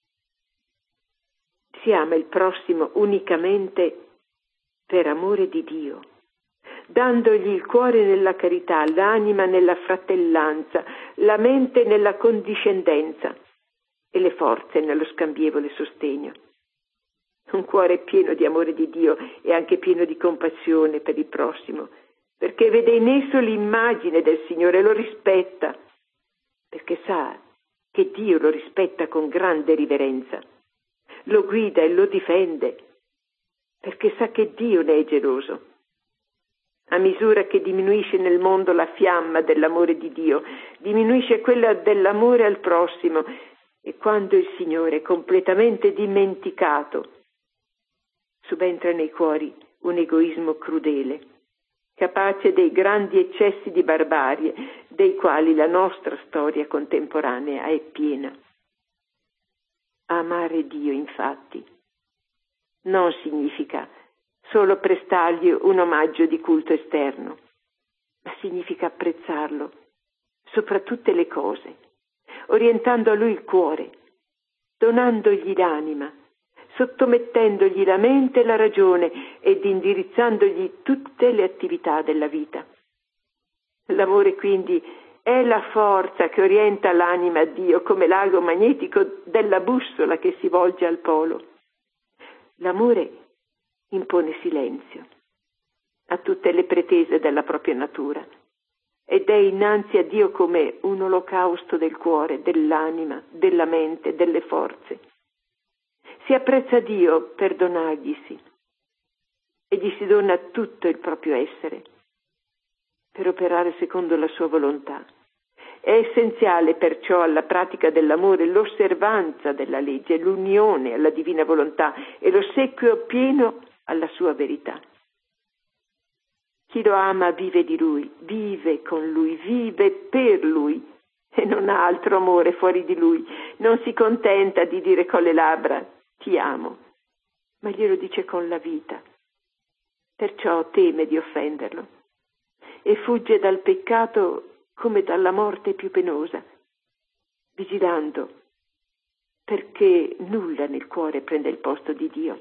Si ama il prossimo unicamente per amore di Dio, dandogli il cuore nella carità, l'anima nella fratellanza, la mente nella condiscendenza e le forze nello scambievole sostegno. Un cuore pieno di amore di Dio e anche pieno di compassione per il prossimo, perché vede in esso l'immagine del Signore e lo rispetta, perché sa che Dio lo rispetta con grande riverenza, lo guida e lo difende, perché sa che Dio ne è geloso. A misura che diminuisce nel mondo la fiamma dell'amore di Dio, diminuisce quella dell'amore al prossimo, e quando il Signore è completamente dimenticato, subentra nei cuori un egoismo crudele, capace dei grandi eccessi di barbarie dei quali la nostra storia contemporanea è piena. Amare Dio, infatti, non significa solo prestargli un omaggio di culto esterno, ma significa apprezzarlo sopra tutte le cose, orientando a lui il cuore, donandogli l'anima, sottomettendogli la mente e la ragione ed indirizzandogli tutte le attività della vita. L'amore quindi è la forza che orienta l'anima a Dio come l'ago magnetico della bussola che si volge al polo. L'amore impone silenzio a tutte le pretese della propria natura ed è innanzi a Dio come un olocausto del cuore, dell'anima, della mente, delle forze. Si apprezza Dio per donarglisi e gli si dona tutto il proprio essere per operare secondo la sua volontà. È essenziale perciò alla pratica dell'amore l'osservanza della legge, l'unione alla divina volontà e l'ossequio pieno alla sua verità. Chi lo ama vive di lui, vive con lui, vive per lui e non ha altro amore fuori di lui. Non si contenta di dire con le labbra ti amo, ma glielo dice con la vita. Perciò teme di offenderlo e fugge dal peccato come dalla morte più penosa, vigilando perché nulla nel cuore prende il posto di Dio.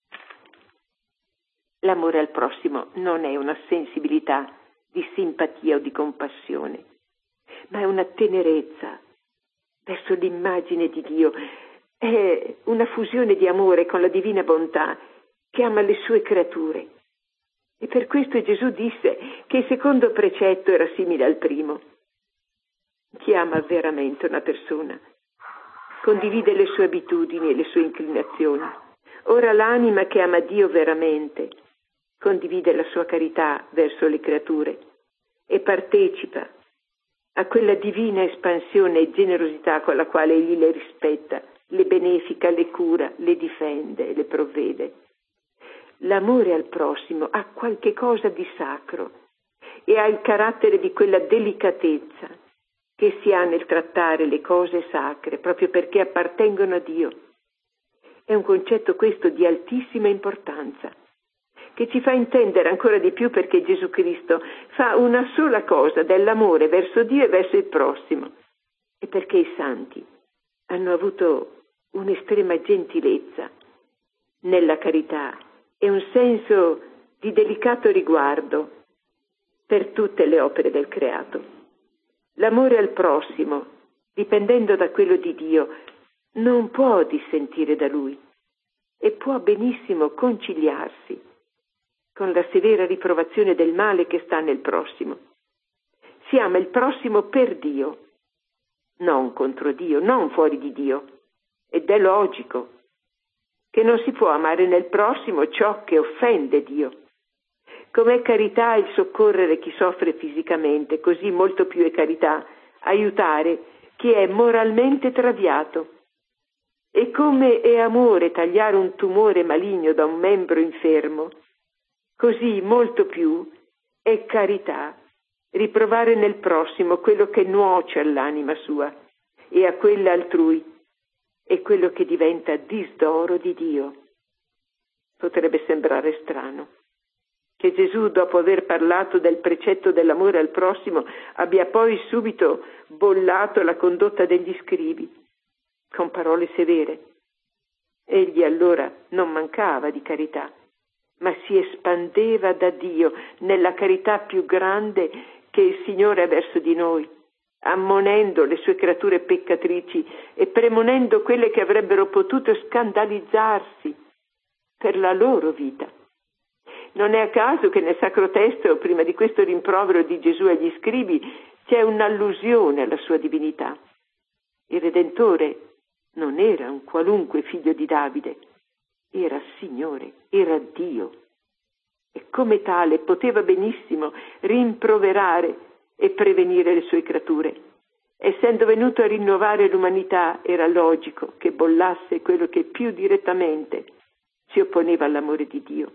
L'amore al prossimo non è una sensibilità di simpatia o di compassione, ma è una tenerezza verso l'immagine di Dio. È una fusione di amore con la divina bontà che ama le sue creature. E per questo Gesù disse che il secondo precetto era simile al primo. Chi ama veramente una persona condivide le sue abitudini e le sue inclinazioni. Ora l'anima che ama Dio veramente condivide la sua carità verso le creature e partecipa a quella divina espansione e generosità con la quale egli le rispetta, le benefica, le cura, le difende, le provvede. L'amore al prossimo ha qualche cosa di sacro e ha il carattere di quella delicatezza che si ha nel trattare le cose sacre proprio perché appartengono a Dio. È un concetto questo di altissima importanza che ci fa intendere ancora di più perché Gesù Cristo fa una sola cosa dell'amore verso Dio e verso il prossimo e perché i santi hanno avuto un'estrema gentilezza nella carità e un senso di delicato riguardo per tutte le opere del creato. L'amore al prossimo, dipendendo da quello di Dio, non può dissentire da Lui e può benissimo conciliarsi con la severa riprovazione del male che sta nel prossimo. Si ama il prossimo per Dio, non contro Dio, non fuori di Dio. Ed è logico che non si può amare nel prossimo ciò che offende Dio. Come è carità il soccorrere chi soffre fisicamente, così molto più è carità aiutare chi è moralmente traviato. E come è amore tagliare un tumore maligno da un membro infermo, così molto più è carità riprovare nel prossimo quello che nuoce all'anima sua e a quella altrui e quello che diventa disdoro di Dio. Potrebbe sembrare strano che Gesù, dopo aver parlato del precetto dell'amore al prossimo, abbia poi subito bollato la condotta degli scribi con parole severe. Egli allora non mancava di carità, ma si espandeva da Dio nella carità più grande che il Signore ha verso di noi, ammonendo le sue creature peccatrici e premonendo quelle che avrebbero potuto scandalizzarsi per la loro vita. Non è a caso che nel Sacro Testo, prima di questo rimprovero di Gesù agli scribi, c'è un'allusione alla sua divinità. Il Redentore non era un qualunque figlio di Davide, era Signore, era Dio. E come tale poteva benissimo rimproverare e prevenire le sue creature. Essendo venuto a rinnovare l'umanità, era logico che bollasse quello che più direttamente si opponeva all'amore di Dio.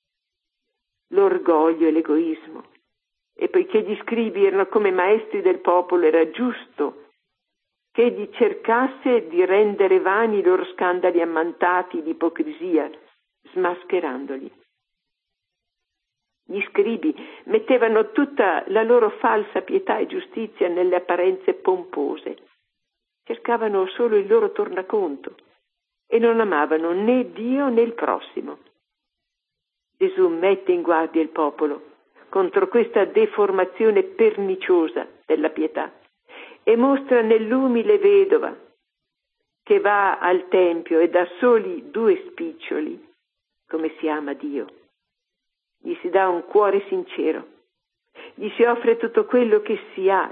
L'orgoglio e l'egoismo. E poiché gli scribi erano come maestri del popolo, era giusto che egli cercasse di rendere vani i loro scandali ammantati di ipocrisia, smascherandoli. Gli scribi mettevano tutta la loro falsa pietà e giustizia nelle apparenze pompose. Cercavano solo il loro tornaconto e non amavano né Dio né il prossimo. Gesù mette in guardia il popolo contro questa deformazione perniciosa della pietà e mostra nell'umile vedova che va al tempio e dà soli 2 spiccioli come si ama Dio. Gli si dà un cuore sincero, gli si offre tutto quello che si ha,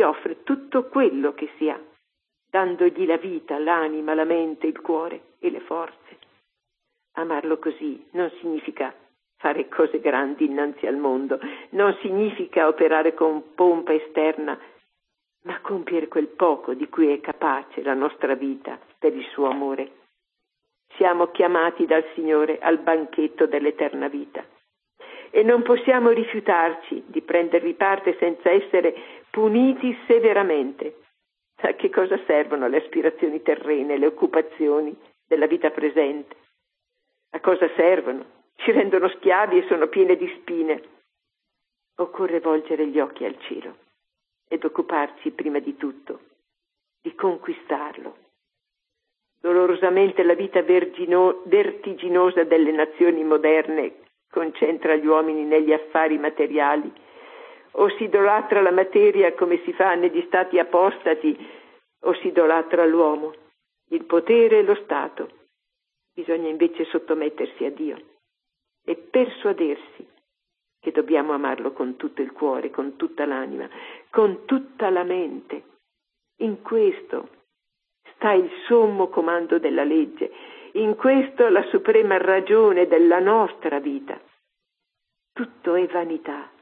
dandogli la vita, l'anima, la mente, il cuore e le forze. Amarlo così non significa fare cose grandi innanzi al mondo, non significa operare con pompa esterna, ma compiere quel poco di cui è capace la nostra vita per il suo amore. Siamo chiamati dal Signore al banchetto dell'eterna vita e non possiamo rifiutarci di prendervi parte senza essere puniti severamente. A che cosa servono le aspirazioni terrene, le occupazioni della vita presente? A cosa servono? Ci rendono schiavi e sono piene di spine. Occorre volgere gli occhi al cielo ed occuparci prima di tutto di conquistarlo. Dolorosamente la vita vertiginosa delle nazioni moderne concentra gli uomini negli affari materiali, o si idolatra la materia come si fa negli stati apostati, o si idolatra l'uomo, il potere e lo Stato. Bisogna invece sottomettersi a Dio e persuadersi che dobbiamo amarlo con tutto il cuore, con tutta l'anima, con tutta la mente. In questo sta il sommo comando della legge, in questo la suprema ragione della nostra vita. Tutto è vanità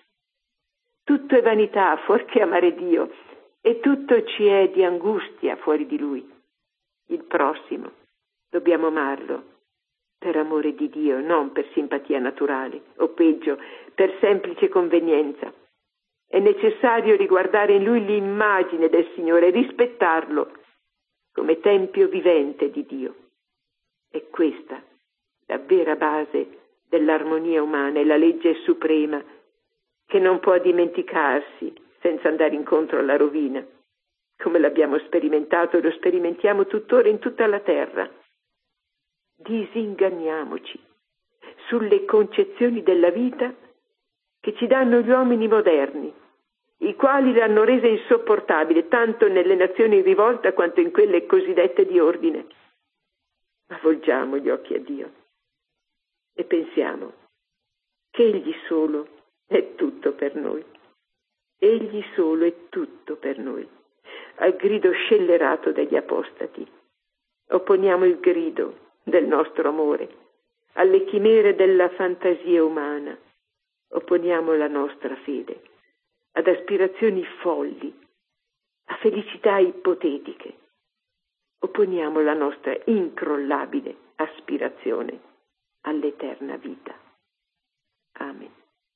fuorché amare Dio, e tutto ci è di angustia fuori di Lui. Il prossimo dobbiamo amarlo per amore di Dio, non per simpatia naturale, o peggio, per semplice convenienza. È necessario riguardare in Lui l'immagine del Signore, rispettarlo come tempio vivente di Dio. È questa la vera base dell'armonia umana e la legge suprema che non può dimenticarsi senza andare incontro alla rovina, come l'abbiamo sperimentato e lo sperimentiamo tuttora in tutta la terra. Disinganniamoci sulle concezioni della vita che ci danno gli uomini moderni, i quali l'hanno resa insopportabile tanto nelle nazioni in rivolta quanto in quelle cosiddette di ordine. Ma volgiamo gli occhi a Dio e pensiamo che Egli solo è tutto per noi. Egli solo è tutto per noi. Al grido scellerato degli apostati opponiamo il grido del nostro amore, alle chimere della fantasia umana opponiamo la nostra fede, ad aspirazioni folli, a felicità ipotetiche. Opponiamo la nostra incrollabile aspirazione all'eterna vita. Amen.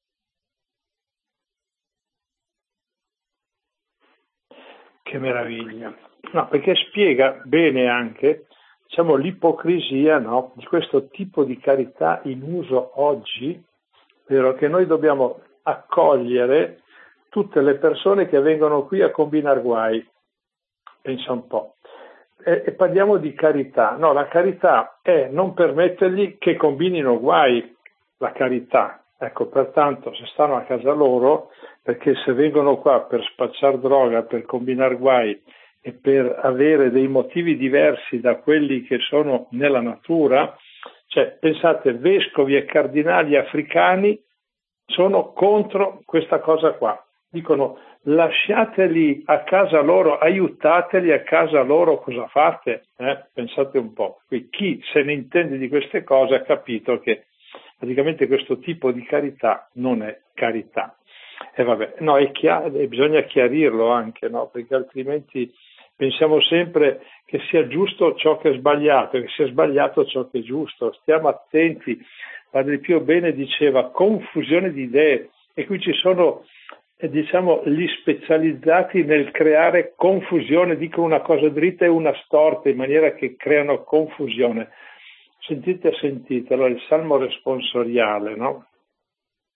Che meraviglia! No, perché spiega bene anche, diciamo, l'ipocrisia, no, di questo tipo di carità in uso oggi, vero, che noi dobbiamo accogliere tutte le persone che vengono qui a combinare guai. Pensa un po'. E parliamo di carità. No, la carità è non permettergli che combinino guai, la carità. Ecco, pertanto, se stanno a casa loro, perché se vengono qua per spacciare droga, per combinare guai e per avere dei motivi diversi da quelli che sono nella natura, cioè, pensate, vescovi e cardinali africani sono contro questa cosa qua. Dicono, lasciateli a casa loro, aiutateli a casa loro, cosa fate? Pensate un po'. Qui chi se ne intende di queste cose ha capito che praticamente questo tipo di carità non è carità. E vabbè, no, è chiaro, e bisogna chiarirlo anche, no? Perché altrimenti pensiamo sempre che sia giusto ciò che è sbagliato e che sia sbagliato ciò che è giusto. Stiamo attenti. Padre Pio Bene diceva confusione di idee, e qui ci sono, diciamo, gli specializzati nel creare confusione, dicono una cosa dritta e una storta in maniera che creano confusione. Sentite, allora il Salmo responsoriale, no?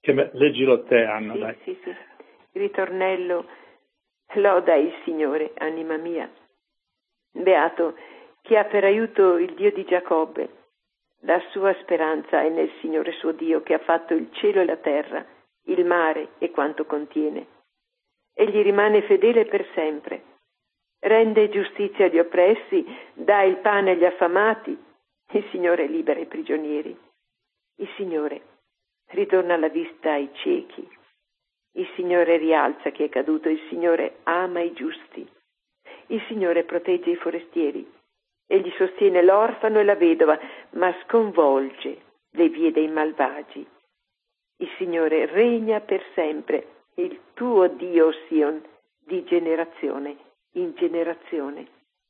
Leggilo te, Anna, sì, dai. Sì. Il ritornello: loda il Signore, anima mia. Beato chi ha per aiuto il Dio di Giacobbe. La sua speranza è nel Signore suo Dio, che ha fatto il cielo e la terra, il mare e quanto contiene. Egli rimane fedele per sempre. Rende giustizia agli oppressi, dà il pane agli affamati. Il Signore libera i prigionieri. Il Signore ritorna la vista ai ciechi. Il Signore rialza chi è caduto. Il Signore ama i giusti. Il Signore protegge i forestieri. Egli sostiene l'orfano e la vedova, ma sconvolge le vie dei malvagi. Il Signore regna per sempre. Il tuo Dio, Sion, di generazione in generazione.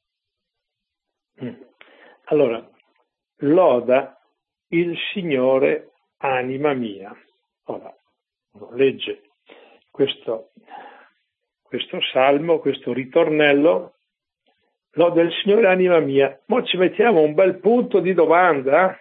Allora, loda il Signore, anima mia. Ora, legge questo salmo, questo ritornello, loda il Signore, anima mia. Ora ci mettiamo un bel punto di domanda.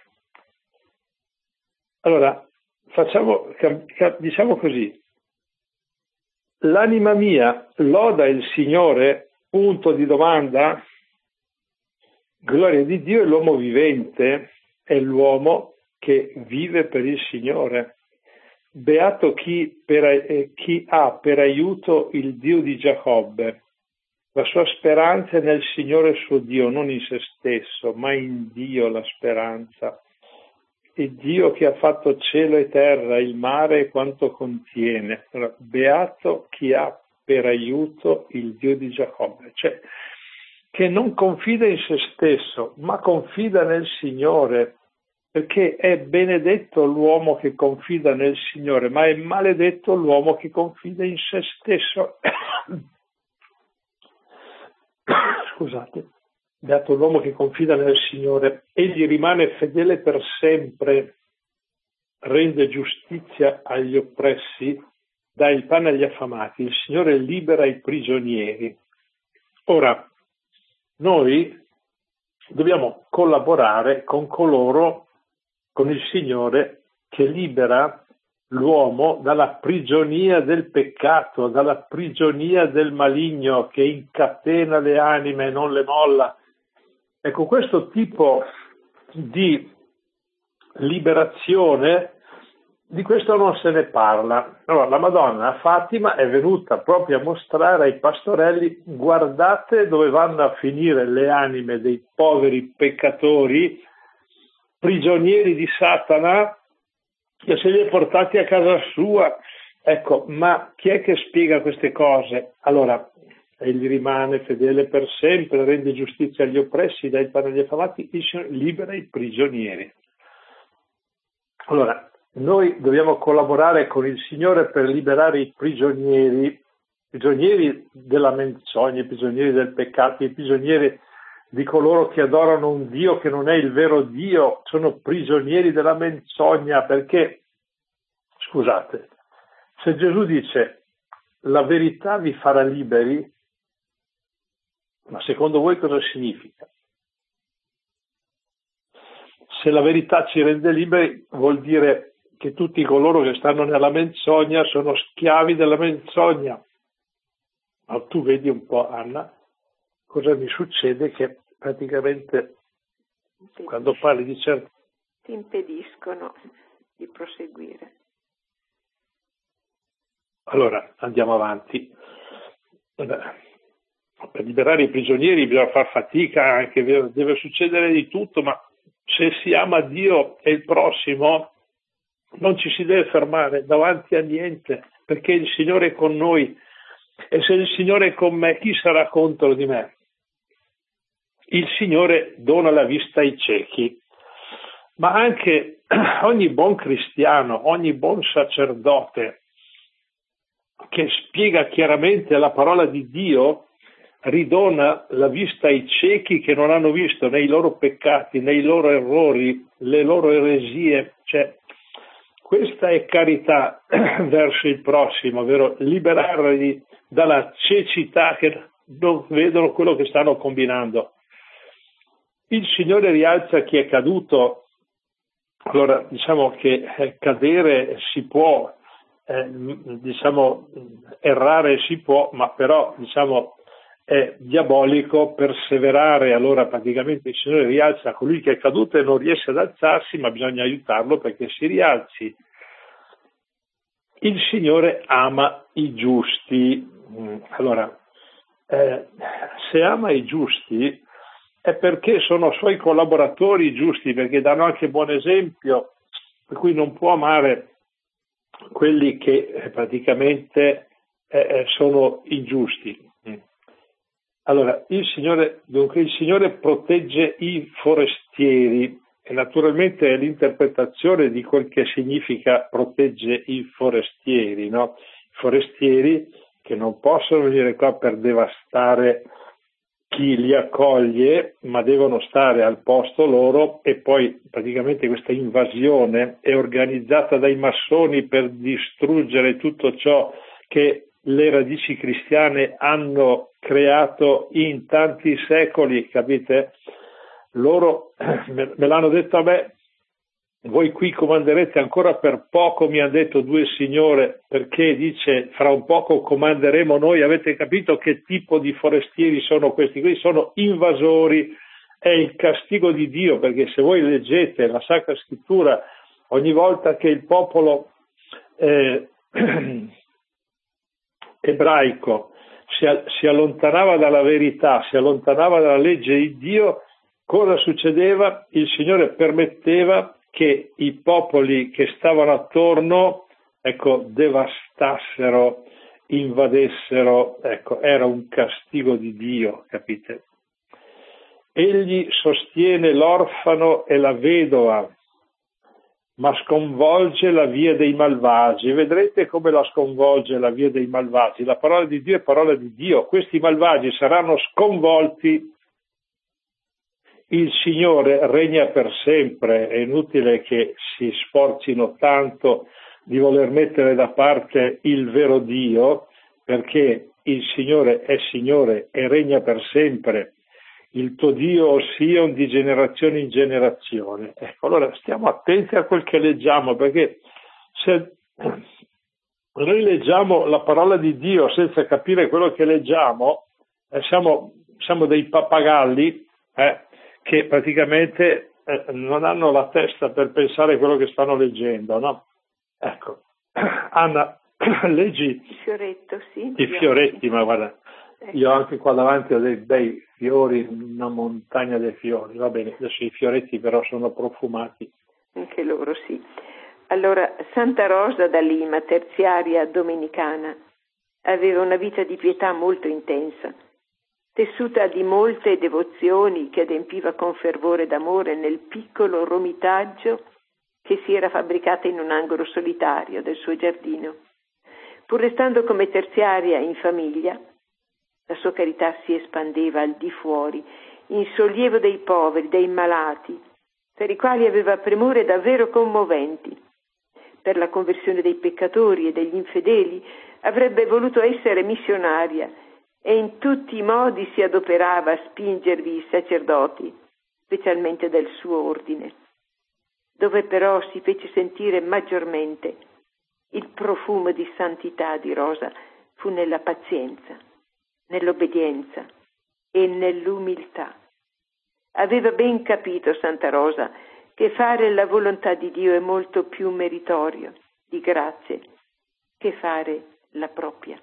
Allora, diciamo così: l'anima mia loda il Signore, punto di domanda. Gloria di Dio, è l'uomo vivente, è l'uomo che vive per il Signore. Beato chi ha per aiuto il Dio di Giacobbe. La sua speranza è nel Signore suo Dio, non in se stesso, ma in Dio la speranza. Il Dio che ha fatto cielo e terra, il mare e quanto contiene. Beato chi ha per aiuto il Dio di Giacobbe, cioè che non confida in se stesso, ma confida nel Signore, perché è benedetto l'uomo che confida nel Signore, ma è maledetto l'uomo che confida in se stesso. Scusate. Beato l'uomo che confida nel Signore, egli rimane fedele per sempre, rende giustizia agli oppressi, dà il pane agli affamati, il Signore libera i prigionieri. Ora, noi dobbiamo collaborare con il Signore che libera l'uomo dalla prigionia del peccato, dalla prigionia del maligno che incatena le anime e non le molla. Ecco, questo tipo di liberazione, di questo non se ne parla. Allora, la Madonna Fatima è venuta proprio a mostrare ai pastorelli: guardate dove vanno a finire le anime dei poveri peccatori, prigionieri di Satana, che se li è portati a casa sua. Ecco, ma chi è che spiega queste cose? Allora, egli rimane fedele per sempre, rende giustizia agli oppressi, dà il pane agli affamati, libera i prigionieri. Allora, noi dobbiamo collaborare con il Signore per liberare i prigionieri della menzogna, i prigionieri del peccato, i prigionieri di coloro che adorano un Dio che non è il vero Dio, sono prigionieri della menzogna, perché, scusate, se Gesù dice la verità vi farà liberi, ma secondo voi cosa significa? Se la verità ci rende liberi, vuol dire che tutti coloro che stanno nella menzogna sono schiavi della menzogna. Ma tu vedi un po', Anna, cosa mi succede, che praticamente quando parli di certo ti impediscono di proseguire. Allora, andiamo avanti. Per liberare i prigionieri bisogna far fatica, anche deve succedere di tutto, ma se si ama Dio e il prossimo non ci si deve fermare davanti a niente, perché il Signore è con noi, e se il Signore è con me, chi sarà contro di me? Il Signore dona la vista ai ciechi, ma anche ogni buon cristiano, ogni buon sacerdote che spiega chiaramente la parola di Dio ridona la vista ai ciechi che non hanno visto nei loro peccati, nei loro errori, le loro eresie. Cioè, questa è carità verso il prossimo, ovvero liberarli dalla cecità che non vedono quello che stanno combinando. Il Signore rialza chi è caduto. Allora, diciamo che cadere si può, diciamo, errare si può, ma però, diciamo, è diabolico perseverare. Allora praticamente il Signore rialza colui che è caduto e non riesce ad alzarsi, ma bisogna aiutarlo perché si rialzi. Il Signore ama i giusti. Allora, se ama i giusti è perché sono suoi collaboratori giusti, perché danno anche buon esempio, per cui non può amare quelli che praticamente sono ingiusti. Allora, il Signore protegge i forestieri, e naturalmente è l'interpretazione di quel che significa protegge i forestieri, no? I forestieri che non possono venire qua per devastare chi li accoglie, ma devono stare al posto loro, e poi praticamente questa invasione è organizzata dai massoni per distruggere tutto ciò che le radici cristiane hanno creato in tanti secoli, capite? Loro me l'hanno detto a me: voi qui comanderete ancora per poco, mi ha detto due signore, perché dice fra un poco comanderemo noi. Avete capito che tipo di forestieri sono questi? Questi sono invasori, è il castigo di Dio, perché se voi leggete la Sacra Scrittura, ogni volta che il popolo ebraico si allontanava dalla verità, si allontanava dalla legge di Dio, cosa succedeva? Il Signore permetteva che i popoli che stavano attorno, devastassero, invadessero, era un castigo di Dio, capite? Egli sostiene l'orfano e la vedova, ma sconvolge la via dei malvagi. Vedrete come la sconvolge la via dei malvagi. La parola di Dio è parola di Dio. Questi malvagi saranno sconvolti. Il Signore regna per sempre. È inutile che si sforzino tanto di voler mettere da parte il vero Dio, perché il Signore è Signore e regna per sempre. Il tuo Dio, o Sion, di generazione in generazione. Ecco, allora stiamo attenti a quel che leggiamo, perché se noi leggiamo la parola di Dio senza capire quello che leggiamo, siamo dei pappagalli che praticamente non hanno la testa per pensare quello che stanno leggendo, no? Ecco, Anna, leggi il fioretto, sì. I fioretti, ma guarda, io anche qua davanti ho dei bei fiori, una montagna di fiori, va bene, adesso i fioretti però sono profumati. Anche loro sì. Allora, Santa Rosa da Lima, terziaria domenicana, aveva una vita di pietà molto intensa, tessuta di molte devozioni che adempiva con fervore d'amore nel piccolo romitaggio che si era fabbricata in un angolo solitario del suo giardino. Pur restando come terziaria in famiglia, la sua carità si espandeva al di fuori, in sollievo dei poveri, dei malati, per i quali aveva premure davvero commoventi. Per la conversione dei peccatori e degli infedeli avrebbe voluto essere missionaria e in tutti i modi si adoperava a spingervi i sacerdoti, specialmente del suo ordine, dove però si fece sentire maggiormente il profumo di santità di Rosa fu nella pazienza, nell'obbedienza e nell'umiltà. Aveva ben capito Santa Rosa che fare la volontà di Dio è molto più meritorio di grazie che fare la propria.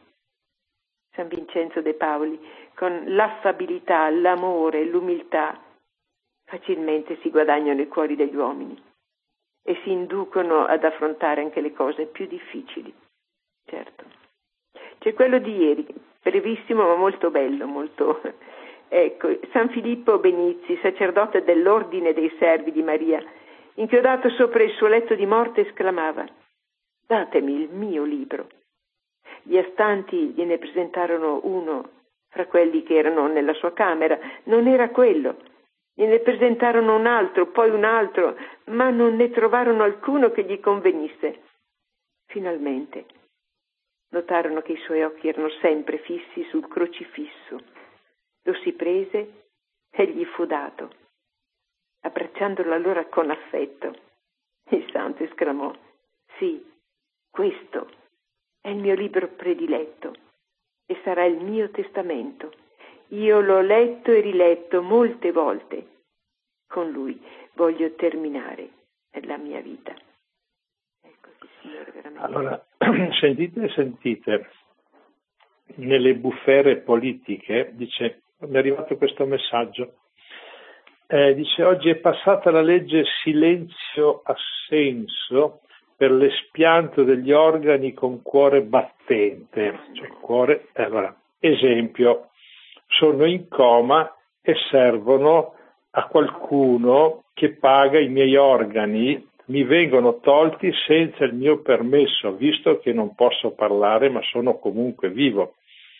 San Vincenzo de Paoli, con l'affabilità, l'amore, l'umiltà, facilmente si guadagnano i cuori degli uomini e si inducono ad affrontare anche le cose più difficili. Certo. C'è quello di ieri, brevissimo ma molto bello, molto... Ecco, San Filippo Benizzi, sacerdote dell'Ordine dei Servi di Maria, inchiodato sopra il suo letto di morte, esclamava: «Datemi il mio libro». Gli astanti gliene presentarono uno fra quelli che erano nella sua camera. Non era quello. Gliene presentarono un altro, poi un altro, ma non ne trovarono alcuno che gli convenisse. Finalmente notarono che i suoi occhi erano sempre fissi sul crocifisso. Lo si prese e gli fu dato. Abbracciandolo allora con affetto, il santo esclamò: «Sì, questo È il mio libro prediletto e sarà il mio testamento. Io l'ho letto e riletto molte volte. Con lui voglio terminare la mia vita. Ecco, sì, Signore, veramente. Allora, sentite, nelle bufere politiche, dice, mi è arrivato questo messaggio, dice, oggi è passata la legge silenzio assenso per l'espianto degli organi con cuore battente. Cioè, cuore, allora, esempio, sono in coma e servono a qualcuno che paga i miei organi, mi vengono tolti senza il mio permesso, visto che non posso parlare, ma sono comunque vivo.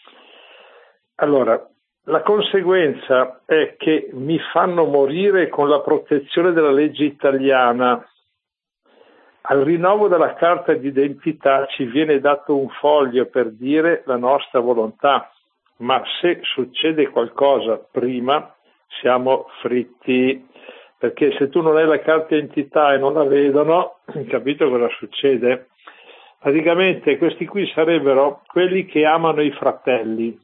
Allora, la conseguenza è che mi fanno morire con la protezione della legge italiana. Al rinnovo della carta d'identità ci viene dato un foglio per dire la nostra volontà, ma se succede qualcosa prima siamo fritti, perché se tu non hai la carta d'identità e non la vedono, capito cosa succede? Praticamente questi qui sarebbero quelli che amano i fratelli,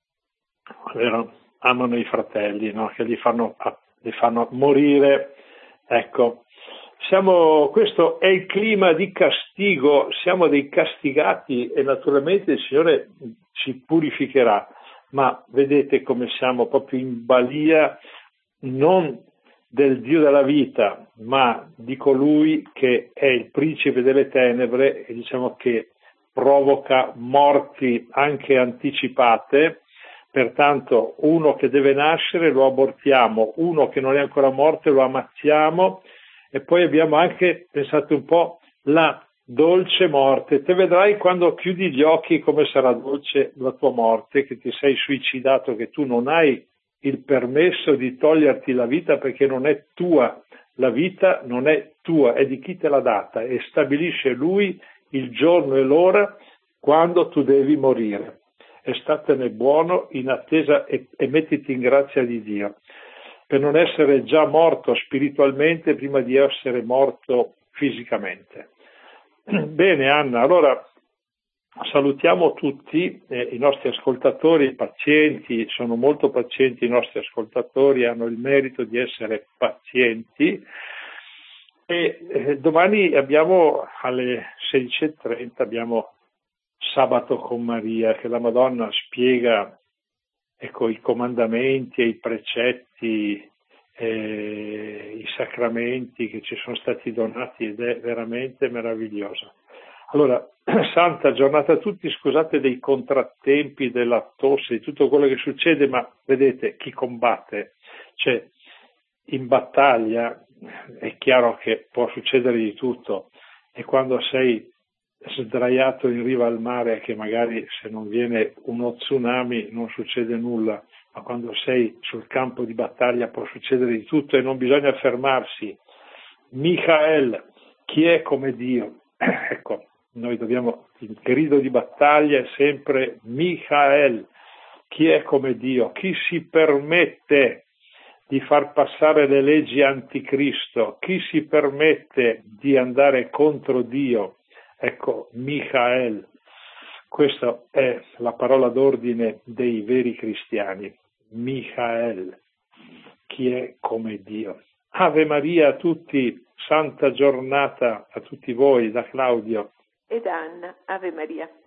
vero? Amano i fratelli, no? Che li fanno morire, ecco. Questo è il clima di castigo, siamo dei castigati e naturalmente il Signore ci purificherà, ma vedete come siamo proprio in balia non del Dio della vita, ma di colui che è il principe delle tenebre e diciamo che provoca morti anche anticipate. Pertanto uno che deve nascere lo abortiamo, uno che non è ancora morto lo ammazziamo. E poi abbiamo anche, pensate un po', la dolce morte. Te vedrai quando chiudi gli occhi come sarà dolce la tua morte, che ti sei suicidato, che tu non hai il permesso di toglierti la vita perché non è tua. La vita non è tua, è di chi te l'ha data e stabilisce lui il giorno e l'ora quando tu devi morire. E statene buono in attesa e mettiti in grazia di Dio, per non essere già morto spiritualmente prima di essere morto fisicamente. Bene Anna, allora salutiamo tutti i nostri ascoltatori, pazienti, sono molto pazienti i nostri ascoltatori, hanno il merito di essere pazienti e domani abbiamo alle 16:30 abbiamo Sabato con Maria, che la Madonna spiega i comandamenti e i precetti, i sacramenti che ci sono stati donati ed è veramente meraviglioso. Allora, santa giornata a tutti, scusate dei contrattempi, della tosse, di tutto quello che succede, ma vedete chi combatte, cioè in battaglia è chiaro che può succedere di tutto e quando sei sdraiato in riva al mare che magari se non viene uno tsunami non succede nulla, ma quando sei sul campo di battaglia può succedere di tutto e non bisogna fermarsi. Michael, chi è come Dio? Ecco, noi dobbiamo, il grido di battaglia è sempre Michael, chi è come Dio? Chi si permette di far passare le leggi anticristo? Chi si permette di andare contro Dio? Ecco, Michael, questa è la parola d'ordine dei veri cristiani. Michael, chi è come Dio. Ave Maria a tutti, santa giornata a tutti voi, da Claudio. Ed Anna, Ave Maria.